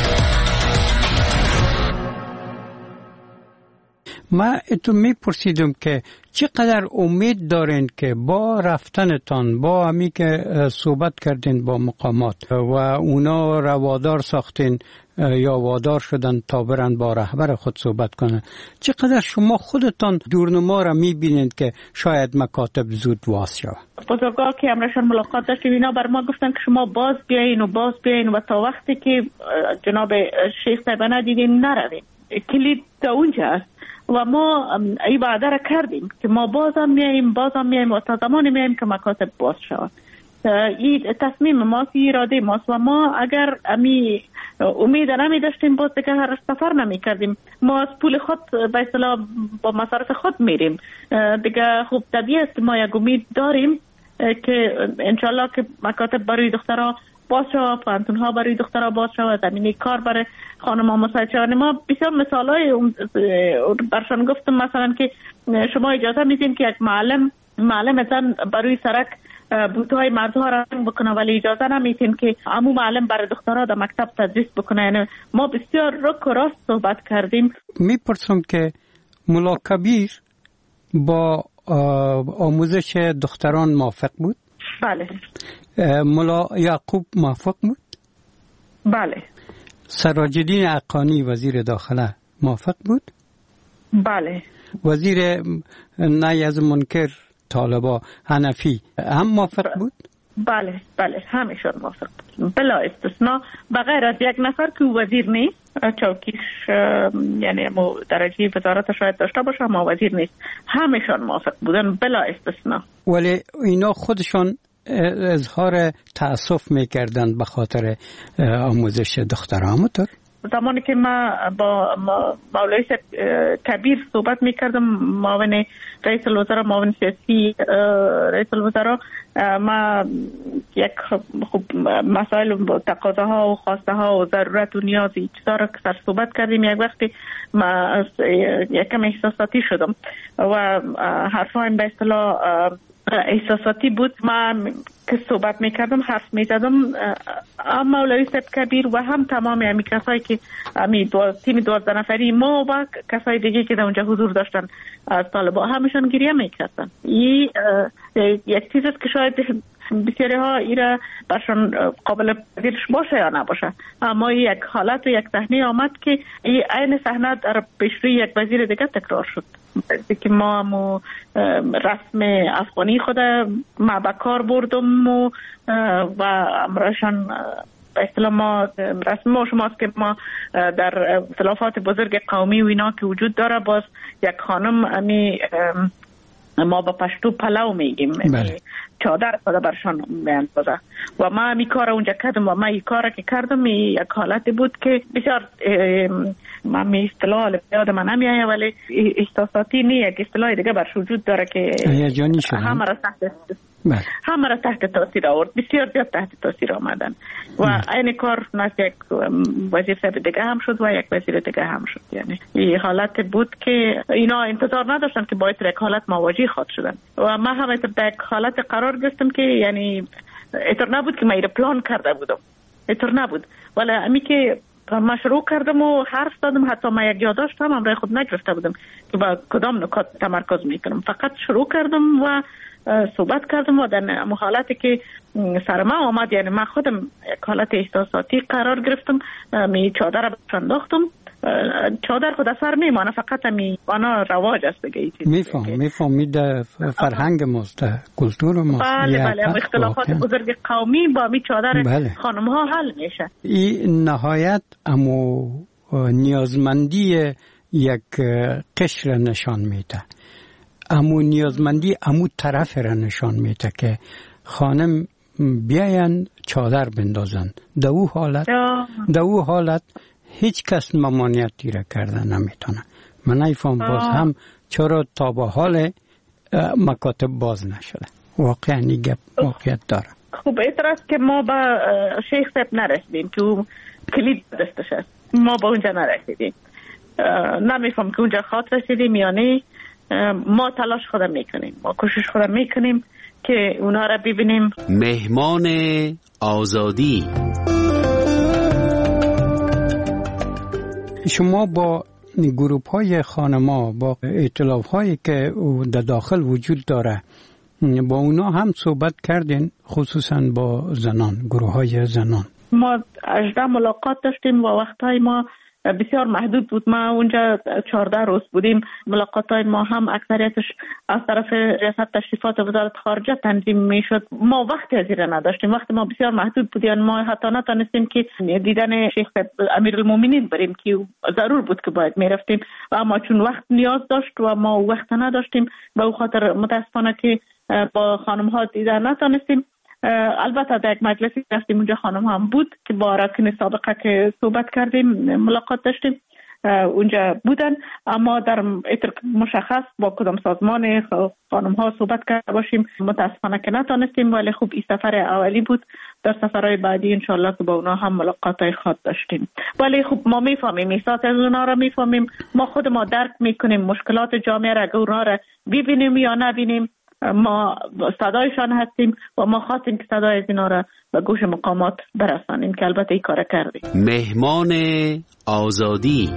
ما اتون میپرسیدم که چقدر امید دارین که با رفتنتان، با همی که صحبت کردین با مقامات و اونا را وادار ساختین یا وادار شدن تا برن با رهبر خود صحبت کنن، چقدر شما خودتان دورنما را میبینید که شاید مکاتب زود واس شود؟ بزرگا که امرشان ملاقات داشتیم اینا بر ما گفتن که شما باز بیاین و تا وقتی که جناب شیخ صاحب ندیدین نروین. کلید تا اونجا است و ما این وعده را کردیم که ما بازم میاییم و تا زمانی میاییم که مکاتب باز شود. این تصمیم ماست، اراده ماست و ما اگر امی امید نمی داشتیم باز دیگه هر سفر نمی کردیم. ما از پول خود به اصطلاح با مصارف خود میریم دیگه. خوب طبیعی است که ما یک امید داریم که انشالله که مکاتب برای دخترها باز شود، پانتونها برای دخترها باز شود، زمینه کار برای خانم‌ها مساعد شود. ما بسیار مثالای برشان گفتم، مثلا که شما اجازه میدین که یک معلم زن برای سرک بوتهای مردها را بکنه ولی اجازه نمیتین که عمو معلم برای دخترها در مکتب تدریس بکنه. یعنی ما بسیار رک و راست صحبت کردیم. میپرسم که ملا کبیر با آموزش دختران موافق بود؟ بله. ملا یعقوب موافق بود؟ بله. سراج الدین حقانی وزیر داخله موافق بود؟ بله. وزیر نهی از منکر طالبا حنفی هم موافق بود؟ بله همشون موافق بود بلا استثناء، بغیر از یک نفر که وزیر نیست، چوکیش یعنی درجه وزارت شاید داشته باشه اما وزیر نیست، همشون موافق بودن بلا استثناء. ولی اینا خودشون اظهار تأسف میکردن به خاطر آموزش دخترها. زمانی که ما با مولوی کبیر صحبت میکردم، معاون رئیس الوزراء، معاون سیاسی رئیس الوزراء، ما یک مسائل تقاضاها و خواسته ها و ضرورت و نیاز چیزا را سر صحبت کردیم. یک وقتی ما یکم احساساتی شدم و حرفایم به اصطلاح احساساتی بود. من که صحبت میکردم حرف میزدم، مولوی صاحب کبیر و هم تمام همی کسایی که تیم 12 نفری ما و کسای دیگه که در اونجا حضور داشتن از طالبا همشون گریه میکردن. این یک چیز است که شاید بسیاری ها ایره برشان قابل پذیرش باشه یا نباشه، اما یک حالت و یک صحنه آمد که این عین صحنه در پیشروی یک وزیر دیگه تکرار شد که ما هم رسم افغانی خود ما به کار بردم و امرشان به اصطلاح ما رسم ما شماست که ما در اختلافات بزرگ قومی و اینا که وجود داره باز یک خانم ما با پشتو پلو میگیم، چادر خدا برشان میاندازه و ما می کار اونجا کردم و ما این کار که کردم یک حالتی بود که بسیار من اصطلاح یاد من نمیایه ولی احساساتی نه، یک اصطلاح دیگه برش وجود داره که هیجانی شدن. همه را همه را تحت تاثیر آورد، بسیار زیاد تحت تاثیر آمدن و این کار نه یک وظیفه دیگه هم شد و یک وزیر دیگه هم شد. یعنی این حالت بود که اینا انتظار نداشتن که باید یک حالت مواجه خود شدن و ما هم در یک حالت قرار گرفتم که یعنی اینطور نبود که من ایره پلان کرده بودم، اینطور نبود، ولی امی که من شروع کردم و حرف زدم، حتی من یک یادداشت هم همراه خود نگرفته بودم که با کدام نکات تمرکز میکنم، فقط شروع کردم و صحبت کردم و در حالتی که سر ما آمد، یعنی من خودم یک حالت احساساتی قرار گرفتم، می چادر را بشنداختم، چادر خود اثر میمانه، فقط می آنها رواج است دیگه. میفهمی در فرهنگ ماست، در کلتور ماست. بله اختلافات بزرگ قومی با می چادر خانم ها حل میشه. این نهایت امو نیازمندی یک قشر نشان میده، امو نیازمندی امو طرف را نشان میده که خانم بیاین چادر بندازن. در او حالت هیچ کس ممانعتی را کردن نمیتونه. من نیفهم باز هم چرا تا به حال مکاتب باز نشده. واقعا این گپ واقعیت داره. خوب اعتراض که ما با شیخ صاحب نرسیدیم که او کلید دستش است، ما با اونجا نرسیدیم، نمیفهم که اونجا خاط رسیدیم یا نه. ما تلاش خودم میکنیم، ما کوشش خودم میکنیم که اونا را ببینیم. مهمان آزادی. شما با گروپ های خانما، با ائتلاف هایی که در داخل وجود داره، با اونا هم صحبت کردین، خصوصا با زنان، گروه های زنان؟ ما 18 ملاقات داشتیم و وقتهای ما بسیار محدود بود. ما اونجا 14 روز بودیم. ملاقات‌های ما هم اکثریتش از طرف ریاست تشریفات وزارت خارجه تنظیم میشد. ما وقتی از این نداشتیم، وقت ما بسیار محدود بود، یعنی ما حتی نتونستیم که دیدن شیخ امیرالمومنین بریم که ضرور بود که باید میرفتیم و اما چون وقت نیاز داشت و ما وقت نداشتیم، به او خاطر متاسفانه که با خانم ها دیدن نتونستیم. البته در یک مجلسی رفتیم، اونجا خانم هم بود که با اراکین سابقه که صحبت کردیم ملاقات داشتیم، اونجا بودن، اما در مشخص با کدام سازمان خانم ها صحبت کرده باشیم متاسفانه که نتونستیم. ولی خوب این سفر اولی بود، در سفرهای بعدی انشالله که با اونا هم ملاقات های خاص داشتیم. ولی خوب ما میفهمیم، احساس از اونا را میفهمیم، ما خود ما درک میکنیم مشکلات جامعه را، اگر اونا را ببینیم یا نبینیم ما صدایشان هستیم و ما خواستیم که صدای از اینا را به گوش مقامات برسانیم که البته این کار کردیم. مهمان آزادی.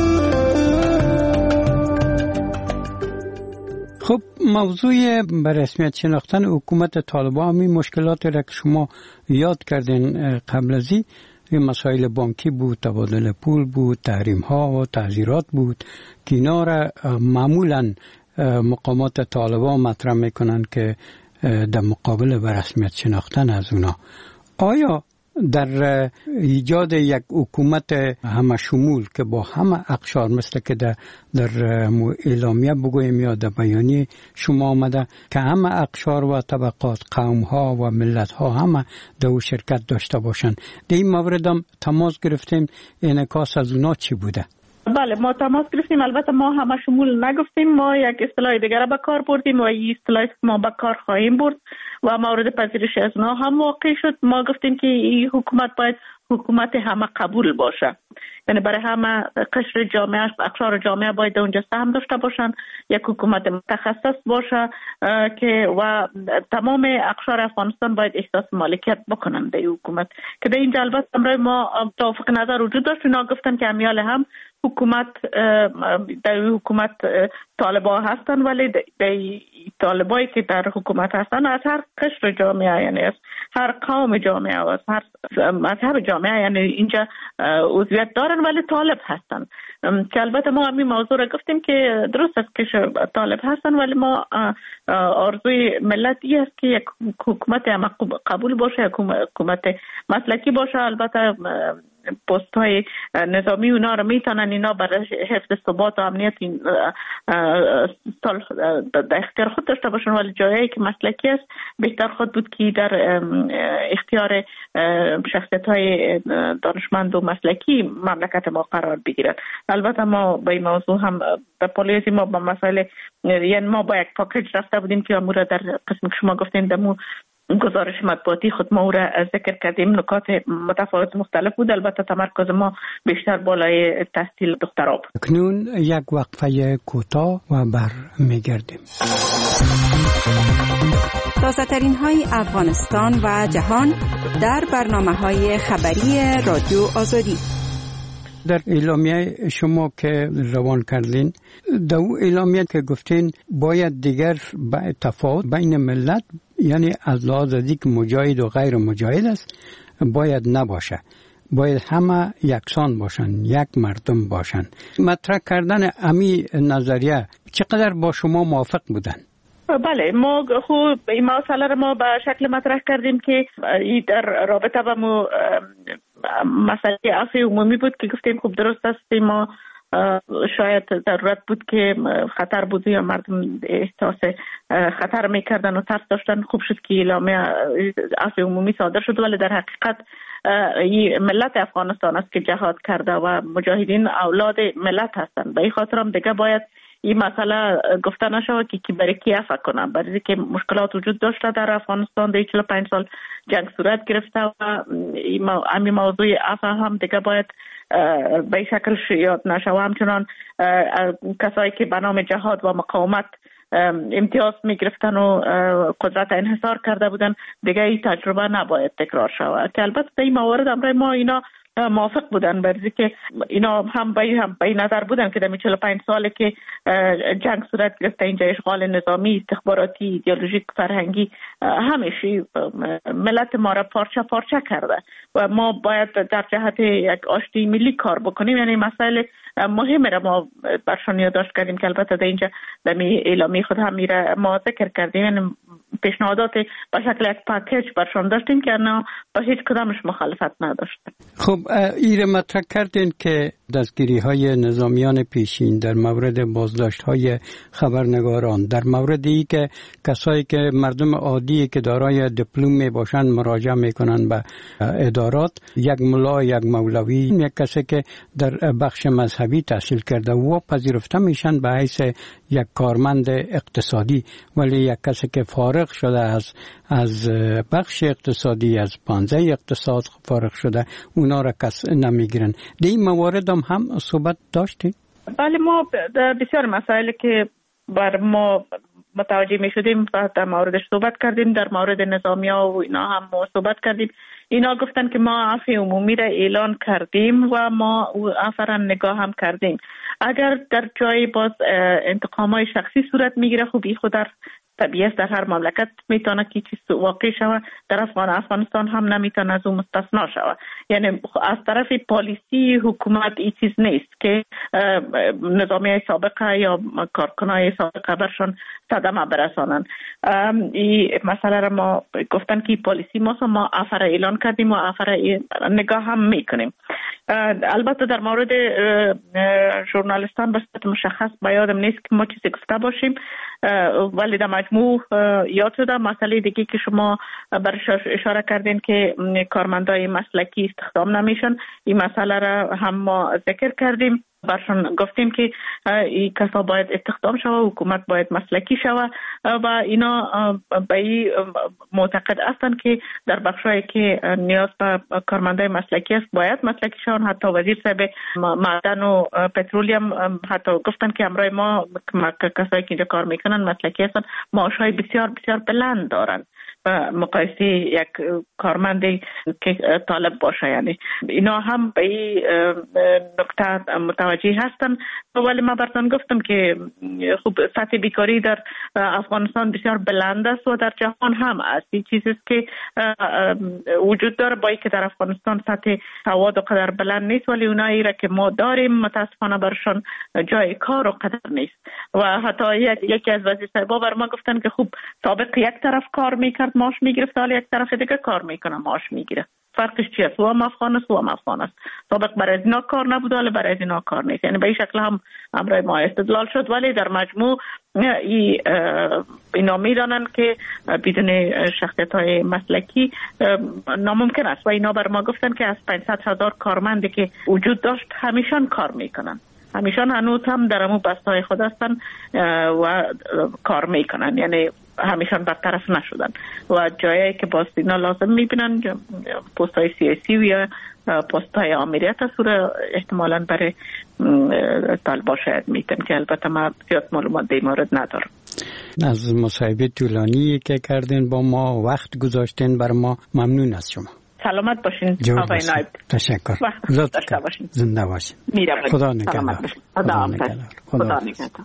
خب موضوع به رسمیت شناختن حکومت طالبان، همین مشکلات را که شما یاد کردین قبل از این مسائل بانکی بود، تبادل پول بود، تحریم ها و تعزیرات بود که اینا را معمولاً مقامات طالبان مطرح میکنن که در مقابل به رسمیت شناختن از اونا. آیا در ایجاد یک حکومت همه شمول که با همه اقشار، مثل که در اعلامیه بگویم یا در بیانیه شما آمده که همه اقشار و طبقات، قوم ها و ملت ها همه در او شرکت داشته باشند، در این مورد هم تماس گرفتیم، انعکاس از اونا چی بوده؟ بله ما تماس گرفتیم، البته ما همه شمول نگفتیم، ما یک اصطلاح دیگر به کار بردیم و این اصطلاحی که ما به کار خواهیم برد و مورد پذیرش از اونا هم واقع شد. ما گفتیم که این حکومت باید حکومت همه قبول باشه، یعنی برای همه قشر جامعه، اقشار جامعه باید اونجا سهم داشته باشن، یک حکومت متخصص باشه که و تمام اقشار افغانستان باید احساس مالکیت بکنن در حکومت. که در اینجا البته امروز ما توافق نظر وجود داشت، اونا گفتن که امیال هم حکومت در حکومت طالبان هستن، ولی طالبایی که در حکومت هستن از هر قشر جامعه، یعنی از هر قوم جامعه و از هر مذهب جامعه، یعنی اینجا عضویت دارن ولی طالب هستن. که البته ما همین موضوع را گفتیم که درست است که طالب هستن، ولی ما آرزوی ملتی است که یک حکومت قبول باشه، حکومت مسلکی باشه. البته پست های نظامی اونا رو میتونن اینا برای حفظ ثبات و امنیت در اختیار خود داشته باشن، ولی جایی که مسلکی است بهتر خود بود که در اختیار شخصیت های دانشمند و مسلکی مملکت ما قرار بگیرد. البته ما به این موضوع هم در پالیسی ما با مسئله، یعنی ما با یک پاکیج رفته بودیم که امور در قسم که شما گفتین دمو گزارش مطبوعاتی خود ما او را ذکر کردیم. نکات متفاوت مختلف بود، البته تمرکز ما بیشتر بالای تحصیل دخترها بود. اکنون یک وقفه کوتاه و برمیگردیم. تازه‌ترین های افغانستان و جهان در برنامه‌های خبری رادیو آزادی. در اعلامیه شما که روان کردین، در اعلامیه که گفتین باید دیگر تفاوت بین ملت، یعنی از لحاظ که مجاهد و غیر مجاهد است، باید نباشه، باید همه یکسان باشن، یک مردم باشن. مطرح کردن امی نظریه چقدر با شما موافق بودن؟ بله، ما خوب این مسئله را ما به شکل مطرح کردیم که در رابطه با مسئله عفو عمومی بود که گفتیم خوب درست است، ما شاید ضرورت بود که خطر بود یا مردم احساس خطر میکردن و ترس داشتن. خوب شد که اعلامیه عفو عمومی صادر شد، ولی در حقیقت ملت افغانستان است که جهاد کرده و مجاهدین اولاد ملت هستند. به این خاطر هم دیگه باید این مسئله گفته نشود که برای کی عفو کنم، برای اینکه مشکلات وجود داشته در افغانستان. در 45 سال جنگ صورت گرفته و همین موضوع عفو هم دیگه باید به این شکل یاد نشود. همچنان کسایی که به نام جهاد و مقاومت امتیاز می گرفتن و قدرت انحصار کرده بودن، دیگه این تجربه نباید تکرار شود. که البته در این موارد امرای ما اینا موافق بودن، برای که اینا هم به نظر بودن که در 45 ساله که جنگ صورت گرفته، اینجا اشغال نظامی، استخباراتی، ایدئولوژیک، فرهنگی همیشه ملت ما را پارچه پارچه کرده و ما باید در جهت یک آشتی ملی کار بکنیم. یعنی مسائل مهم را ما برشان یادداشت کردیم که البته در اینجا در اعلامیه خود هم میره ما ذکر کردیم. یعنی پیشنهادات به شکل یک پاکیج برشان داشتیم که نه با هیچ کدامش مخالفت نداشتیم. خب ایره مطرح کردین که دستگیری های نظامیان پیشین در مورد بازداشت های خبرنگاران، در مورد ای که کسایی که مردم عادی که دارای دیپلم می باشند مراجعه میکنن به ادارات، یک ملا، یک مولوی، یک کسی که در بخش مذهبی تحصیل کرده و پذیرفته میشن به حیث یک کارمند اقتصادی، ولی یک کسی که فارغ شده از بخش اقتصادی، از پانزه اقتصاد فارغ شده، اونا را کس نمیگیرن. در این موارد هم صحبت داشتیم؟ بله، ما بسیار مسائلی که بر ما متوجه می شدیم در موردش صحبت کردیم. در مورد نظامی ها و اینا هم صحبت کردیم. اینا گفتن که ما عفو عمومی را اعلان کردیم و ما عفو را نگاه هم کردیم. اگر در جای باز انتقام های شخصی صورت میگیره، خوبی خود در طبیعت در هر مملکت میتونه که چیز واقع شود، در افغانستان هم نمیتونه از اون مستثنا شود. یعنی از طرف پالیسی حکومت این چیز نیست که نظامی سابقه یا کارکنای سابقه برشان صدمه برسانن. این مسئله را ما گفتن که پالیسی ما عفو را اعلان کردیم و عفو را نگاه هم میکنیم. البته در مورد ژورنالیستان به صورت مشخص به یادم نیست که ما چیزی گفته باشیم، ولی در مجموع یاد شده. مسئله دیگه که شما برش اشاره کردین که کارمندای مسلکی استخدام نمیشن، این مسئله را هم ما ذکر کردیم. برشان گفتیم که این کسا باید استخدام شود، حکومت باید مسلکی شود و اینا به این معتقد هستند که در بخشایی که نیاز به کارمندای مسلکی است باید مسلکی شوند. حتی وزیر صاحب معدن و پترولیم حتی گفتن که امرای ما کسایی که اینجا کار میکنن مسلکی هستند، معاشهای بسیار بسیار بلند دارند مقایسه یک کارمندی که طالب باشه. یعنی اینا هم به این نکته متوجه هستن. ولی من براتون گفتم که خوب سطح بیکاری در افغانستان بسیار بلند است و در جهان هم است. این چیزی است که وجود داره، با اینکه در افغانستان سطح سواد و قدر بلند نیست، ولی اونایی را که ما داریم متاسفانه برشان جای کار و قدر نیست. و حتی یکی از وزیر صاحبا بر ما گفتن که خوب سابق یک طرف کار میکرد معاش میگرفت، حالا یک طرف دیگه کار میکنه معاش میگیره. فرقش چی است؟ و هم افغان است و هم افغان است. سابق برای اینا کار نبود ولی برای اینا کار نیست. یعنی به این شکل هم امر ما استدلال شد، ولی در مجموع اینا میدانن که بدون شخصیت های مسلکی ناممکن است و اینا بر ما گفتن که از 500,000 کارمندی که وجود داشت همیشان کار میکنن، همیشان هنوز هم در امو بسته های خود هستن و کار میکنن، یعنی همیشان برطرف نشدن و جایی که باز اینا لازم میبینن پست های سیاسی و یا پست های آمریت هست و احتمالاً برای طالبا شاید میتن که البته من زیاد معلومات در مورد ندارم. از مصاحبه طولانی که کردین با ما وقت گذاشتین بر ما ممنون از شما. سلامت باشین آقای نایب. تشکر. داشته باشین. زنده باشین. میرم. خدا نگهدار. خدا نگهدار.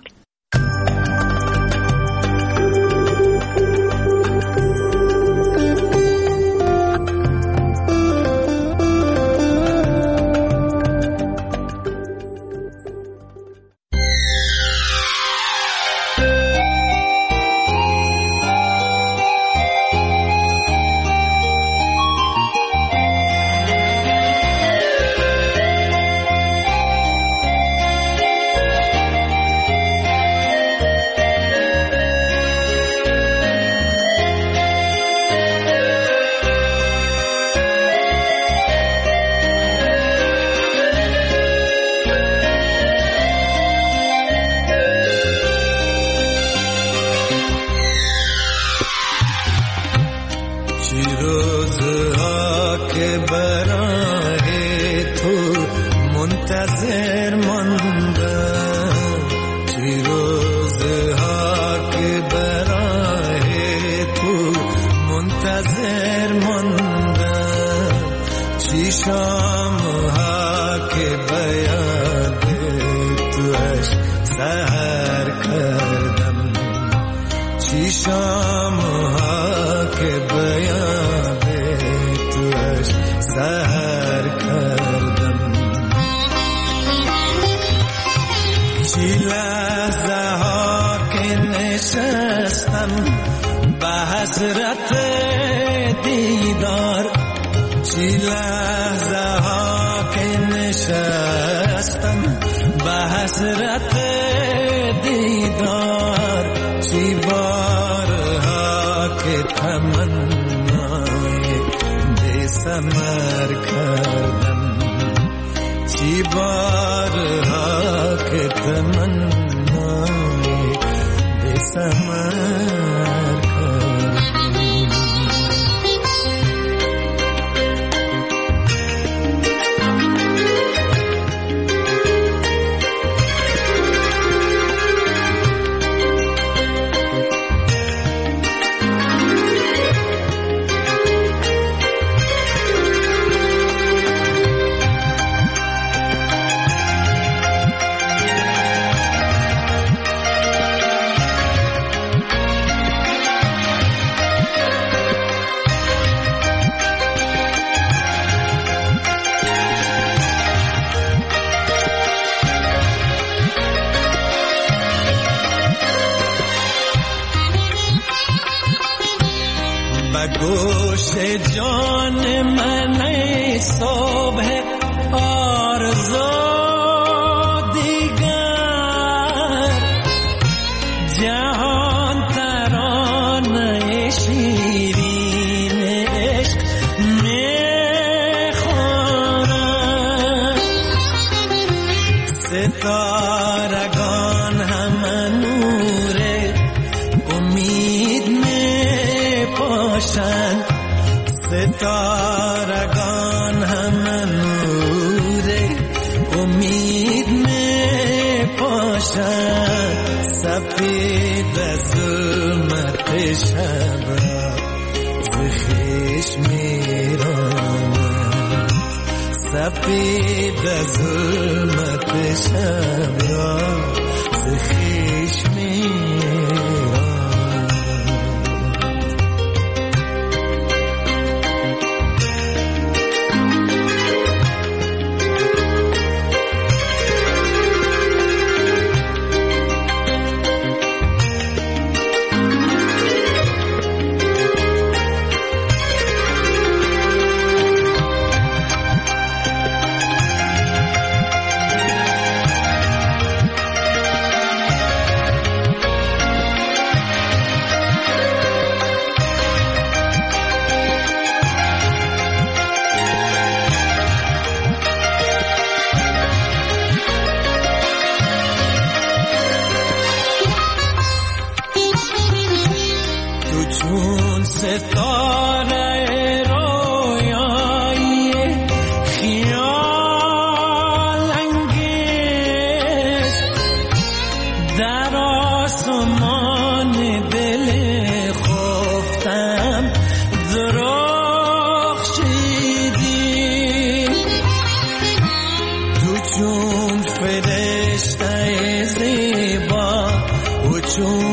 ستاره رویایی خیال انگیز در آسمان دل خفتم درخشیدی تو چون فرشته زیبا و چون